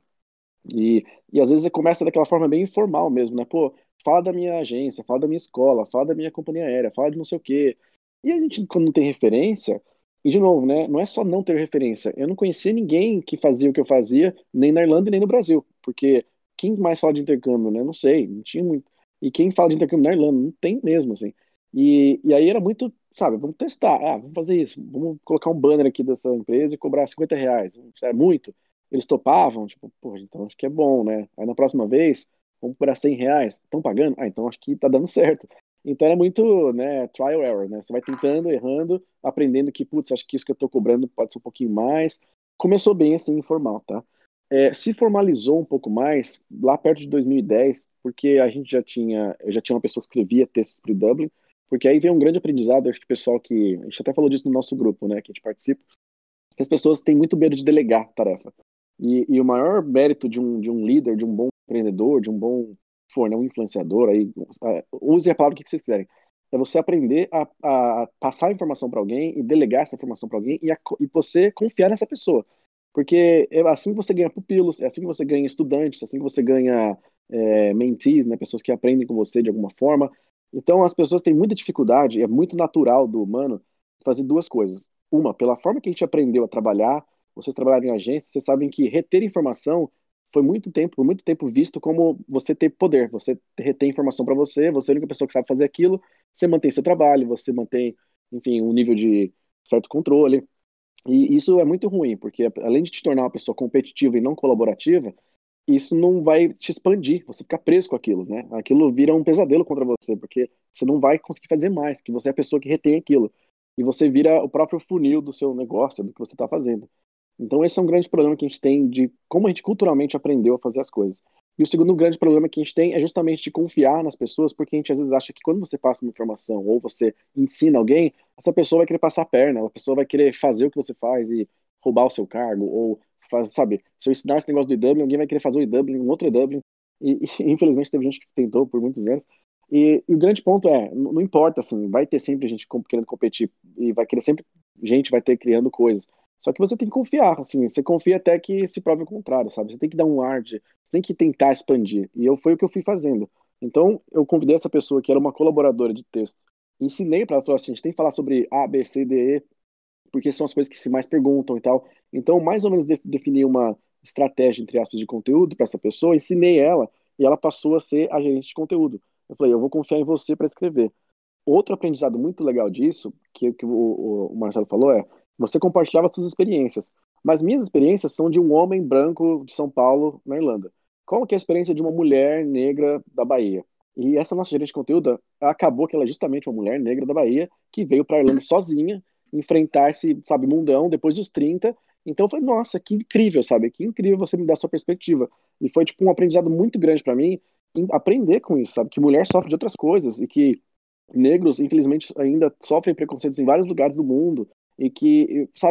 E, e às vezes começa daquela forma bem informal mesmo, né? Pô, fala da minha agência, fala da minha escola, fala da minha companhia aérea, fala de não sei o quê. E a gente, quando não tem referência, e de novo, né? Não é só não ter referência. Eu não conhecia ninguém que fazia o que eu fazia, nem na Irlanda, nem no Brasil. Porque quem mais fala de intercâmbio, né? Não sei, não tinha muito. E quem fala de intercâmbio na Irlanda? Não tem mesmo, assim. E, e aí era muito, sabe, vamos testar. Ah, vamos fazer isso. Vamos colocar um banner aqui dessa empresa e cobrar cinquenta reais. É muito. Eles topavam, tipo, pô, então acho que é bom, né? Aí na próxima vez, vamos cobrar cem reais. Estão pagando? Ah, então acho que tá dando certo. Então era muito, né, trial error, né? Você vai tentando, errando, aprendendo que, putz, acho que isso que eu tô cobrando pode ser um pouquinho mais. Começou bem assim, informal, tá? É, se formalizou um pouco mais lá perto de dois mil e dez, porque a gente já tinha, eu já tinha uma pessoa que escrevia textos para o Dublin, porque aí vem um grande aprendizado, acho que o pessoal que, a gente até falou disso no nosso grupo, né, que a gente participa, que as pessoas têm muito medo de delegar tarefa. E, e o maior mérito de um, de um líder, de um bom empreendedor, de um bom for, né, um influenciador, aí, use a palavra que vocês quiserem, é você aprender a, a passar a informação para alguém e delegar essa informação para alguém e, a, e você confiar nessa pessoa. Porque é assim que você ganha pupilos, é assim que você ganha estudantes, é assim que você ganha é, mentees, né, pessoas que aprendem com você de alguma forma. Então as pessoas têm muita dificuldade, é muito natural do humano fazer duas coisas. Uma, pela forma que a gente aprendeu a trabalhar, vocês trabalharam em agência, vocês sabem que reter informação foi muito tempo, por muito tempo visto como você ter poder, você reter informação para você, você é a única pessoa que sabe fazer aquilo, você mantém seu trabalho, você mantém, enfim, um nível de certo controle. E isso é muito ruim, porque além de te tornar uma pessoa competitiva e não colaborativa, isso não vai te expandir, você fica preso com aquilo, né? Aquilo vira um pesadelo contra você, porque você não vai conseguir fazer mais, que você é a pessoa que retém aquilo. E você vira o próprio funil do seu negócio, do que você está fazendo. Então esse é um grande problema que a gente tem de como a gente culturalmente aprendeu a fazer as coisas. E o segundo grande problema que a gente tem é justamente de confiar nas pessoas, porque a gente às vezes acha que quando você passa uma informação ou você ensina alguém, essa pessoa vai querer passar a perna, a pessoa vai querer fazer o que você faz e roubar o seu cargo, ou faz, sabe, se eu ensinar esse negócio do e-Dublin, alguém vai querer fazer o e-Dublin, um outro e-Dublin, e, e infelizmente teve gente que tentou por muitos anos. E, e o grande ponto é, não, não importa, assim, vai ter sempre gente querendo competir, e vai querer sempre, gente vai ter criando coisas. Só que você tem que confiar, assim, você confia até que se prove o contrário, sabe? Você tem que dar um ar, de, você tem que tentar expandir. E eu foi o que eu fui fazendo. Então, eu convidei essa pessoa que era uma colaboradora de textos, ensinei para ela, falou assim, a gente tem que falar sobre A, B, C, D, E, porque são as coisas que se mais perguntam e tal. Então, mais ou menos de, defini uma estratégia, entre aspas, de conteúdo para essa pessoa, ensinei ela, e ela passou a ser a gerente de conteúdo. Eu falei, eu vou confiar em você para escrever. Outro aprendizado muito legal disso, que, que o, o Marcelo falou, é você compartilhava suas experiências. Mas minhas experiências são de um homem branco de São Paulo, na Irlanda. Como que é a experiência de uma mulher negra da Bahia? E essa nossa gerente de conteúdo acabou que ela é justamente uma mulher negra da Bahia que veio para a Irlanda sozinha enfrentar esse, sabe, mundão depois dos trinta. Então eu falei, nossa, que incrível, sabe? Que incrível você me dar a sua perspectiva. E foi tipo um aprendizado muito grande para mim aprender com isso, sabe? Que mulher sofre de outras coisas e que negros, infelizmente, ainda sofrem preconceitos em vários lugares do mundo e que, sabe,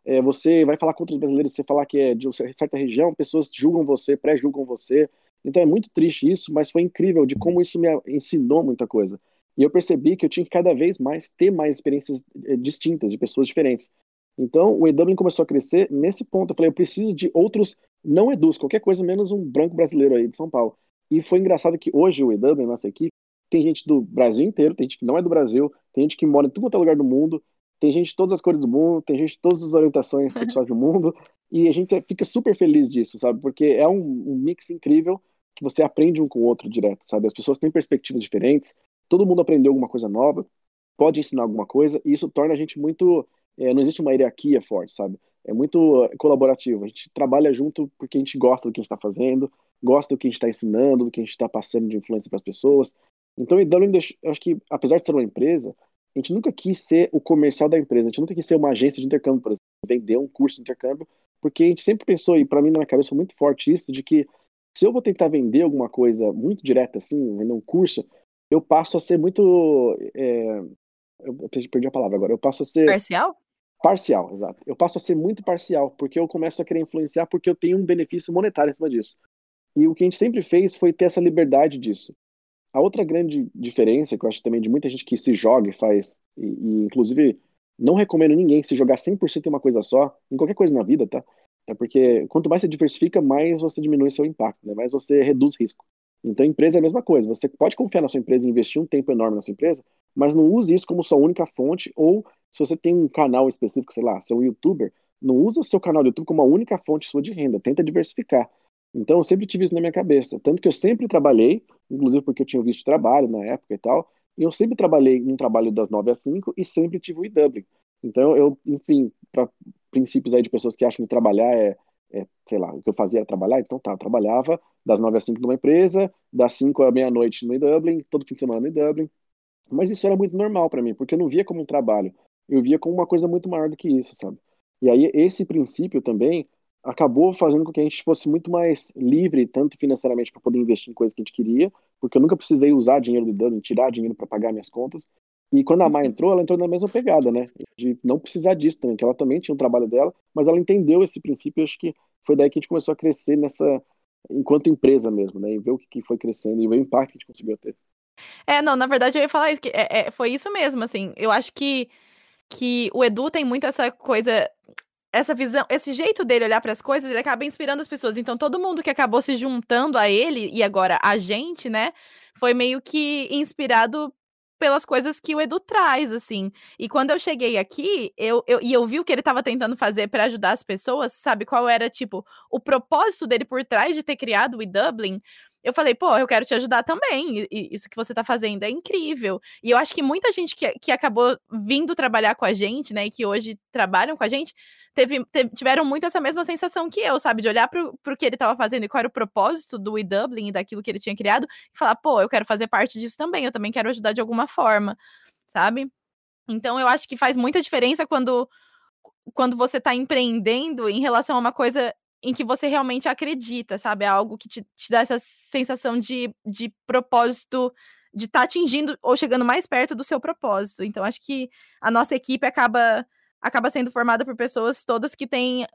é, você vai falar com outros brasileiros, você falar que é de uma certa região, pessoas julgam você, pré-julgam você. Então é muito triste isso, mas foi incrível de como isso me ensinou muita coisa. E eu percebi que eu tinha que cada vez mais ter mais experiências é, distintas, de pessoas diferentes. Então o E W começou a crescer nesse ponto. Eu falei, eu preciso de outros não edus, qualquer coisa menos um branco brasileiro aí de São Paulo. E foi engraçado que hoje o E W, nossa equipe, tem gente do Brasil inteiro, tem gente que não é do Brasil, tem gente que mora em tudo quanto é lugar do mundo, tem gente de todas as cores do mundo, tem gente de todas as orientações sexuais do mundo, e a gente fica super feliz disso, sabe? Porque é um, um mix incrível que você aprende um com o outro direto, sabe? As pessoas têm perspectivas diferentes, todo mundo aprendeu alguma coisa nova, pode ensinar alguma coisa, e isso torna a gente muito... É, não existe uma hierarquia forte, sabe? É muito colaborativo. A gente trabalha junto porque a gente gosta do que a gente está fazendo, gosta do que a gente está ensinando, do que a gente está passando de influência para as pessoas. Então, o E W, eu acho que, apesar de ser uma empresa, a gente nunca quis ser o comercial da empresa, a gente nunca quis ser uma agência de intercâmbio, por exemplo, vender um curso de intercâmbio, porque a gente sempre pensou, e para mim na minha cabeça foi muito forte isso, de que se eu vou tentar vender alguma coisa muito direta assim, vender um curso, eu passo a ser muito... É, eu perdi a palavra agora, eu passo a ser... Parcial? Parcial, exato. Eu passo a ser muito parcial, porque eu começo a querer influenciar porque eu tenho um benefício monetário em cima disso. E o que a gente sempre fez foi ter essa liberdade disso. A outra grande diferença, que eu acho também de muita gente que se joga e faz, e, e inclusive não recomendo ninguém se jogar cem por cento em uma coisa só, em qualquer coisa na vida, tá? É porque quanto mais você diversifica, mais você diminui seu impacto, né? Mais você reduz risco. Então, a empresa é a mesma coisa. Você pode confiar na sua empresa e investir um tempo enorme na sua empresa, mas não use isso como sua única fonte, ou se você tem um canal específico, sei lá, você é um youtuber, não usa o seu canal do YouTube como a única fonte sua de renda, tenta diversificar. Então, eu sempre tive isso na minha cabeça. Tanto que eu sempre trabalhei, inclusive porque eu tinha visto de trabalho na época e tal, e eu sempre trabalhei num trabalho das nove às cinco e sempre tive o E W. Então, eu, enfim, para princípios aí de pessoas que acham que trabalhar é, é, sei lá, o que eu fazia era trabalhar, então tá, eu trabalhava das nove às cinco numa empresa, das cinco à meia-noite no E W, todo fim de semana no E W. Mas isso era muito normal para mim, porque eu não via como um trabalho, eu via como uma coisa muito maior do que isso, sabe? E aí esse princípio também acabou fazendo com que a gente fosse muito mais livre, tanto financeiramente para poder investir em coisas que a gente queria, porque eu nunca precisei usar dinheiro do Dublin, tirar dinheiro para pagar minhas contas. E quando a Má entrou, ela entrou na mesma pegada, né? De não precisar disso também, que ela também tinha um trabalho dela, mas ela entendeu esse princípio e acho que foi daí que a gente começou a crescer nessa, enquanto empresa mesmo, né? E ver o que foi crescendo e ver o impacto que a gente conseguiu ter. É, não, na verdade eu ia falar isso, que é, é, foi isso mesmo, assim, eu acho que, que o Edu tem muito essa coisa, essa visão, esse jeito dele olhar para as coisas, ele acaba inspirando as pessoas, então todo mundo que acabou se juntando a ele, e agora a gente, né, foi meio que inspirado pelas coisas que o Edu traz, assim, e quando eu cheguei aqui, eu, eu, e eu vi o que ele estava tentando fazer para ajudar as pessoas, sabe, qual era, tipo, o propósito dele por trás de ter criado o E-Dublin, eu falei, pô, eu quero te ajudar também, e isso que você tá fazendo é incrível. E eu acho que muita gente que, que acabou vindo trabalhar com a gente, né, e que hoje trabalham com a gente, teve, teve, tiveram muito essa mesma sensação que eu, sabe, de olhar pro, pro que ele tava fazendo e qual era o propósito do E-Dublin e daquilo que ele tinha criado, e falar, pô, eu quero fazer parte disso também, eu também quero ajudar de alguma forma, sabe? Então eu acho que faz muita diferença quando, quando você tá empreendendo em relação a uma coisa em que você realmente acredita, sabe? É algo que te, te dá essa sensação de, de propósito, de estar tá atingindo ou chegando mais perto do seu propósito. Então, acho que a nossa equipe acaba, acaba sendo formada por pessoas todas que têm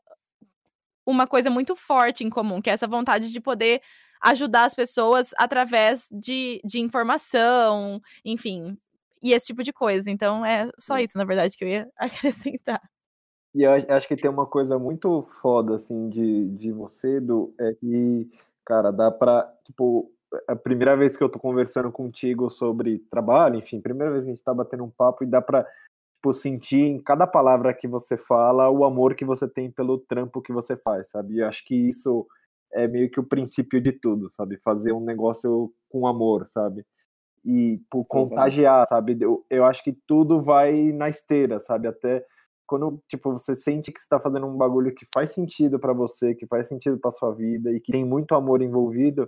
uma coisa muito forte em comum, que é essa vontade de poder ajudar as pessoas através de, de informação, enfim, e esse tipo de coisa. Então, é só isso, na verdade, que eu ia acrescentar. E eu acho que tem uma coisa muito foda, assim, de, de você, Edu, é que, cara, dá pra, tipo, a primeira vez que eu tô conversando contigo sobre trabalho, enfim, primeira vez que a gente tá batendo um papo e dá pra, tipo, sentir em cada palavra que você fala o amor que você tem pelo trampo que você faz, sabe? E eu acho que isso é meio que o princípio de tudo, sabe? Fazer um negócio com amor, sabe? E, por contagiar, sabe? Eu, eu acho que tudo vai na esteira, sabe? Até quando, tipo, você sente que você tá fazendo um bagulho que faz sentido pra você, que faz sentido pra sua vida e que tem muito amor envolvido,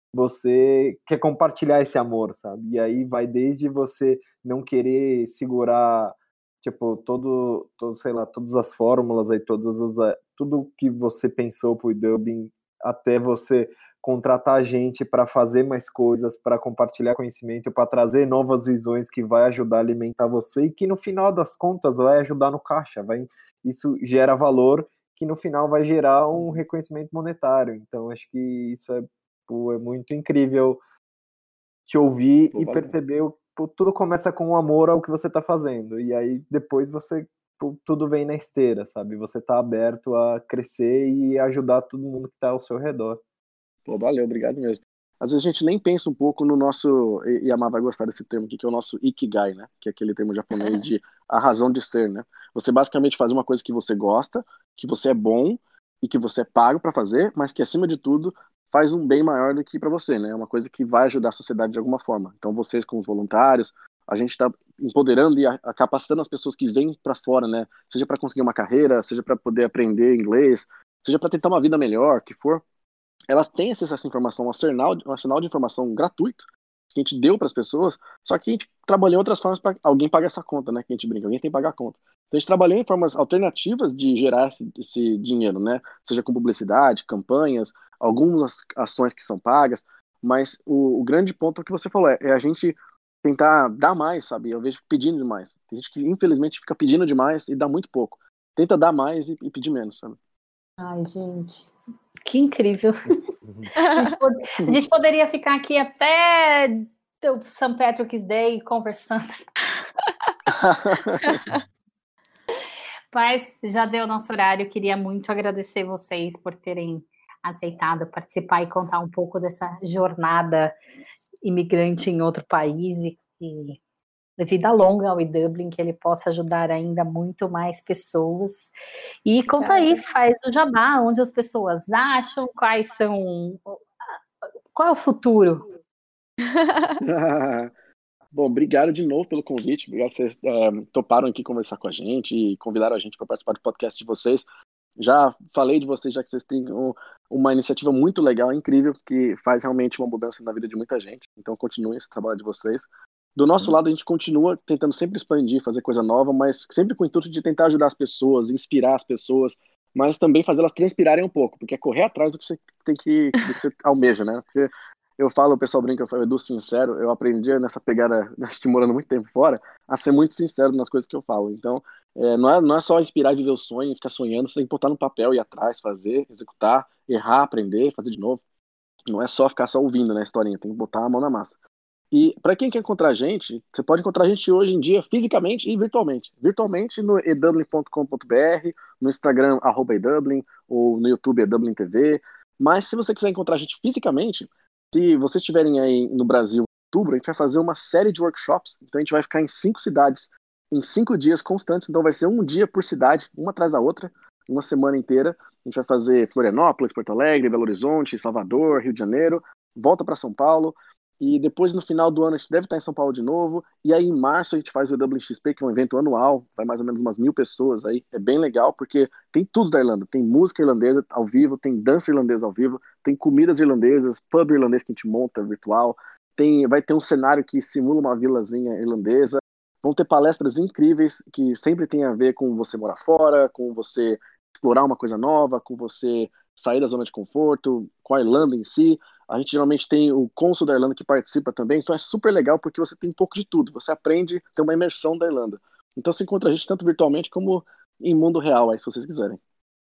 você quer compartilhar esse amor, sabe? E aí vai desde você não querer segurar, tipo, todo, todo sei lá, todas as fórmulas aí, todas as, tudo que você pensou pro E-Dublin, até você contratar gente para fazer mais coisas, para compartilhar conhecimento, para trazer novas visões que vai ajudar a alimentar você e que no final das contas vai ajudar no caixa, vai isso gera valor que no final vai gerar um reconhecimento monetário. Então, acho que isso é, pô, é muito incrível te ouvir Pô, e valeu. perceber, pô, tudo começa com o amor ao que você está fazendo, e aí depois você, pô, tudo vem na esteira, sabe? Você está aberto a crescer e ajudar todo mundo que está ao seu redor. Pô, valeu, obrigado mesmo. Às vezes a gente nem pensa um pouco no nosso, e a Má vai gostar desse termo aqui, que é o nosso Ikigai, né? Que é aquele termo japonês de a razão de ser, né? Você basicamente faz uma coisa que você gosta, que você é bom e que você é pago para fazer, mas que acima de tudo faz um bem maior do que para você, né? É uma coisa que vai ajudar a sociedade de alguma forma. Então vocês com os voluntários, a gente está empoderando e a, a capacitando as pessoas que vêm para fora, né? Seja para conseguir uma carreira, seja para poder aprender inglês, seja para tentar uma vida melhor, que for. Elas têm acesso a essa informação, um arsenal, um arsenal de informação gratuito que a gente deu para as pessoas, só que a gente trabalhou em outras formas para alguém pagar essa conta, né? Que a gente brinca, alguém tem que pagar a conta. Então a gente trabalhou em formas alternativas de gerar esse, esse dinheiro, né? Seja com publicidade, campanhas, algumas ações que são pagas, mas o, o grande ponto é o que você falou, é, é a gente tentar dar mais, sabe? Eu vejo pedindo demais. Tem gente que infelizmente fica pedindo demais e dá muito pouco. Tenta dar mais e, e pedir menos, sabe? Ai, gente, que incrível. A gente, pod- a gente poderia ficar aqui até o Saint Patrick's Day conversando. Mas já deu nosso horário. Queria muito agradecer vocês por terem aceitado participar e contar um pouco dessa jornada imigrante em outro país e, e vida longa ao eDublin, que ele possa ajudar ainda muito mais pessoas. E conta aí, faz o jabá, onde as pessoas acham, quais são... Qual é o futuro? Bom, obrigado de novo pelo convite, obrigado que vocês é, toparam aqui conversar com a gente e convidaram a gente para participar do podcast de vocês. Já falei de vocês, já que vocês têm um, uma iniciativa muito legal, incrível, que faz realmente uma mudança na vida de muita gente. Então continuem esse trabalho de vocês. Do nosso lado, a gente continua tentando sempre expandir, fazer coisa nova, mas sempre com o intuito de tentar ajudar as pessoas, inspirar as pessoas, mas também fazer elas transpirarem um pouco, porque é correr atrás do que você tem que, do que você almeja, né? Porque eu falo, o pessoal brinca, eu falo, Edu, sincero, eu aprendi nessa pegada, acho que morando muito tempo fora, a ser muito sincero nas coisas que eu falo. Então, é, não, é, não é só inspirar e viver o sonho, ficar sonhando, você tem que botar no papel, ir atrás, fazer, executar, errar, aprender, fazer de novo. Não é só ficar só ouvindo, né, a historinha, tem que botar a mão na massa. E para quem quer encontrar a gente, você pode encontrar a gente hoje em dia fisicamente e virtualmente. Virtualmente no e dublin ponto com ponto b r, no Instagram, arroba eDublin, ou no YouTube, eDublin T V. Mas se você quiser encontrar a gente fisicamente, se vocês estiverem aí no Brasil em outubro, a gente vai fazer uma série de workshops. Então a gente vai ficar em cinco cidades, em cinco dias constantes. Então vai ser um dia por cidade, uma atrás da outra, uma semana inteira. A gente vai fazer Florianópolis, Porto Alegre, Belo Horizonte, Salvador, Rio de Janeiro, volta para São Paulo. E depois, no final do ano, a gente deve estar em São Paulo de novo. E aí, em março, a gente faz o eDublin X P, que é um evento anual. Vai mais ou menos umas mil pessoas aí. É bem legal, porque tem tudo da Irlanda. Tem música irlandesa ao vivo, tem dança irlandesa ao vivo, tem comidas irlandesas, pub irlandês que a gente monta virtual. Tem, vai ter um cenário que simula uma vilazinha irlandesa. Vão ter palestras incríveis que sempre tem a ver com você morar fora, com você explorar uma coisa nova, com você sair da zona de conforto, com a Irlanda em si. A gente geralmente tem o cônsul da Irlanda que participa também, então é super legal porque você tem um pouco de tudo. Você aprende, tem uma imersão da Irlanda. Então você encontra a gente tanto virtualmente como em mundo real, aí, se vocês quiserem.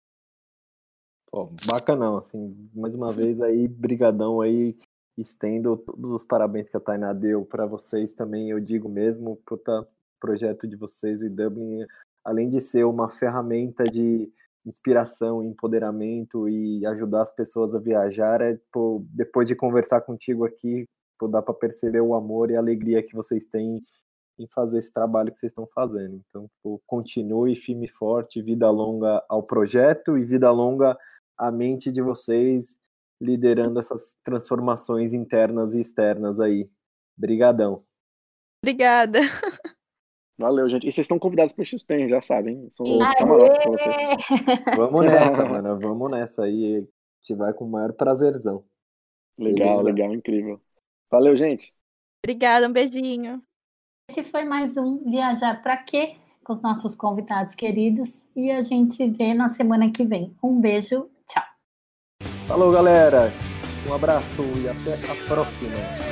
Pô, bacanão, assim, mais uma vez aí, brigadão aí, estendo todos os parabéns que a Tainá deu para vocês também, eu digo mesmo, puta projeto de vocês, o eDublin, além de ser uma ferramenta de inspiração, empoderamento e ajudar as pessoas a viajar, é, pô, depois de conversar contigo aqui, pô, dá para perceber o amor e a alegria que vocês têm em fazer esse trabalho que vocês estão fazendo. Então, pô, continue firme e forte, vida longa ao projeto e vida longa à mente de vocês, liderando essas transformações internas e externas aí. Brigadão. Obrigada. Valeu, gente. E vocês estão convidados para o X P, hein? Já sabem. São os camarotes para vocês. Vamos nessa, mano. Vamos nessa aí. A gente vai com o maior prazerzão. Legal, Beleza? legal, incrível. Valeu, gente. Obrigada, um beijinho. Esse foi mais um Viajar Pra Quê? Com os nossos convidados queridos. E a gente se vê na semana que vem. Um beijo, tchau. Falou, galera. Um abraço e até a próxima.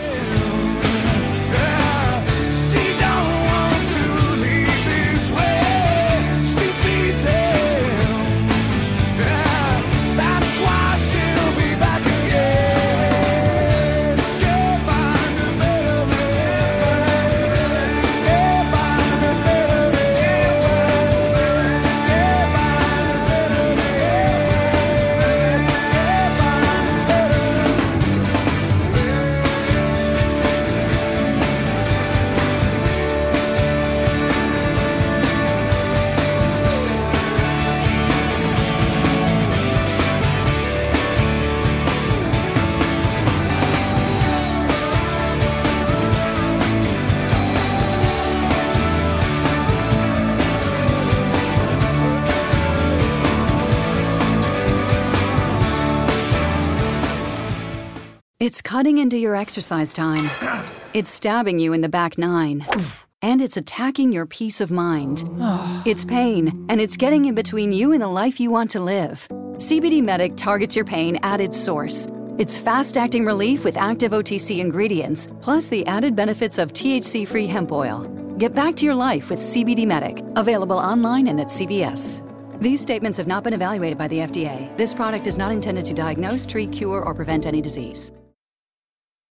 She don't want to leave this way. She feeds it. It's cutting into your exercise time. It's stabbing you in the back nine. And it's attacking your peace of mind. It's pain, and it's getting in between you and the life you want to live. C B D Medic targets your pain at its source. It's fast-acting relief with active O T C ingredients, plus the added benefits of T H C-free hemp oil. Get back to your life with C B D Medic, available online and at C V S. These statements have not been evaluated by the F D A. This product is not intended to diagnose, treat, cure, or prevent any disease.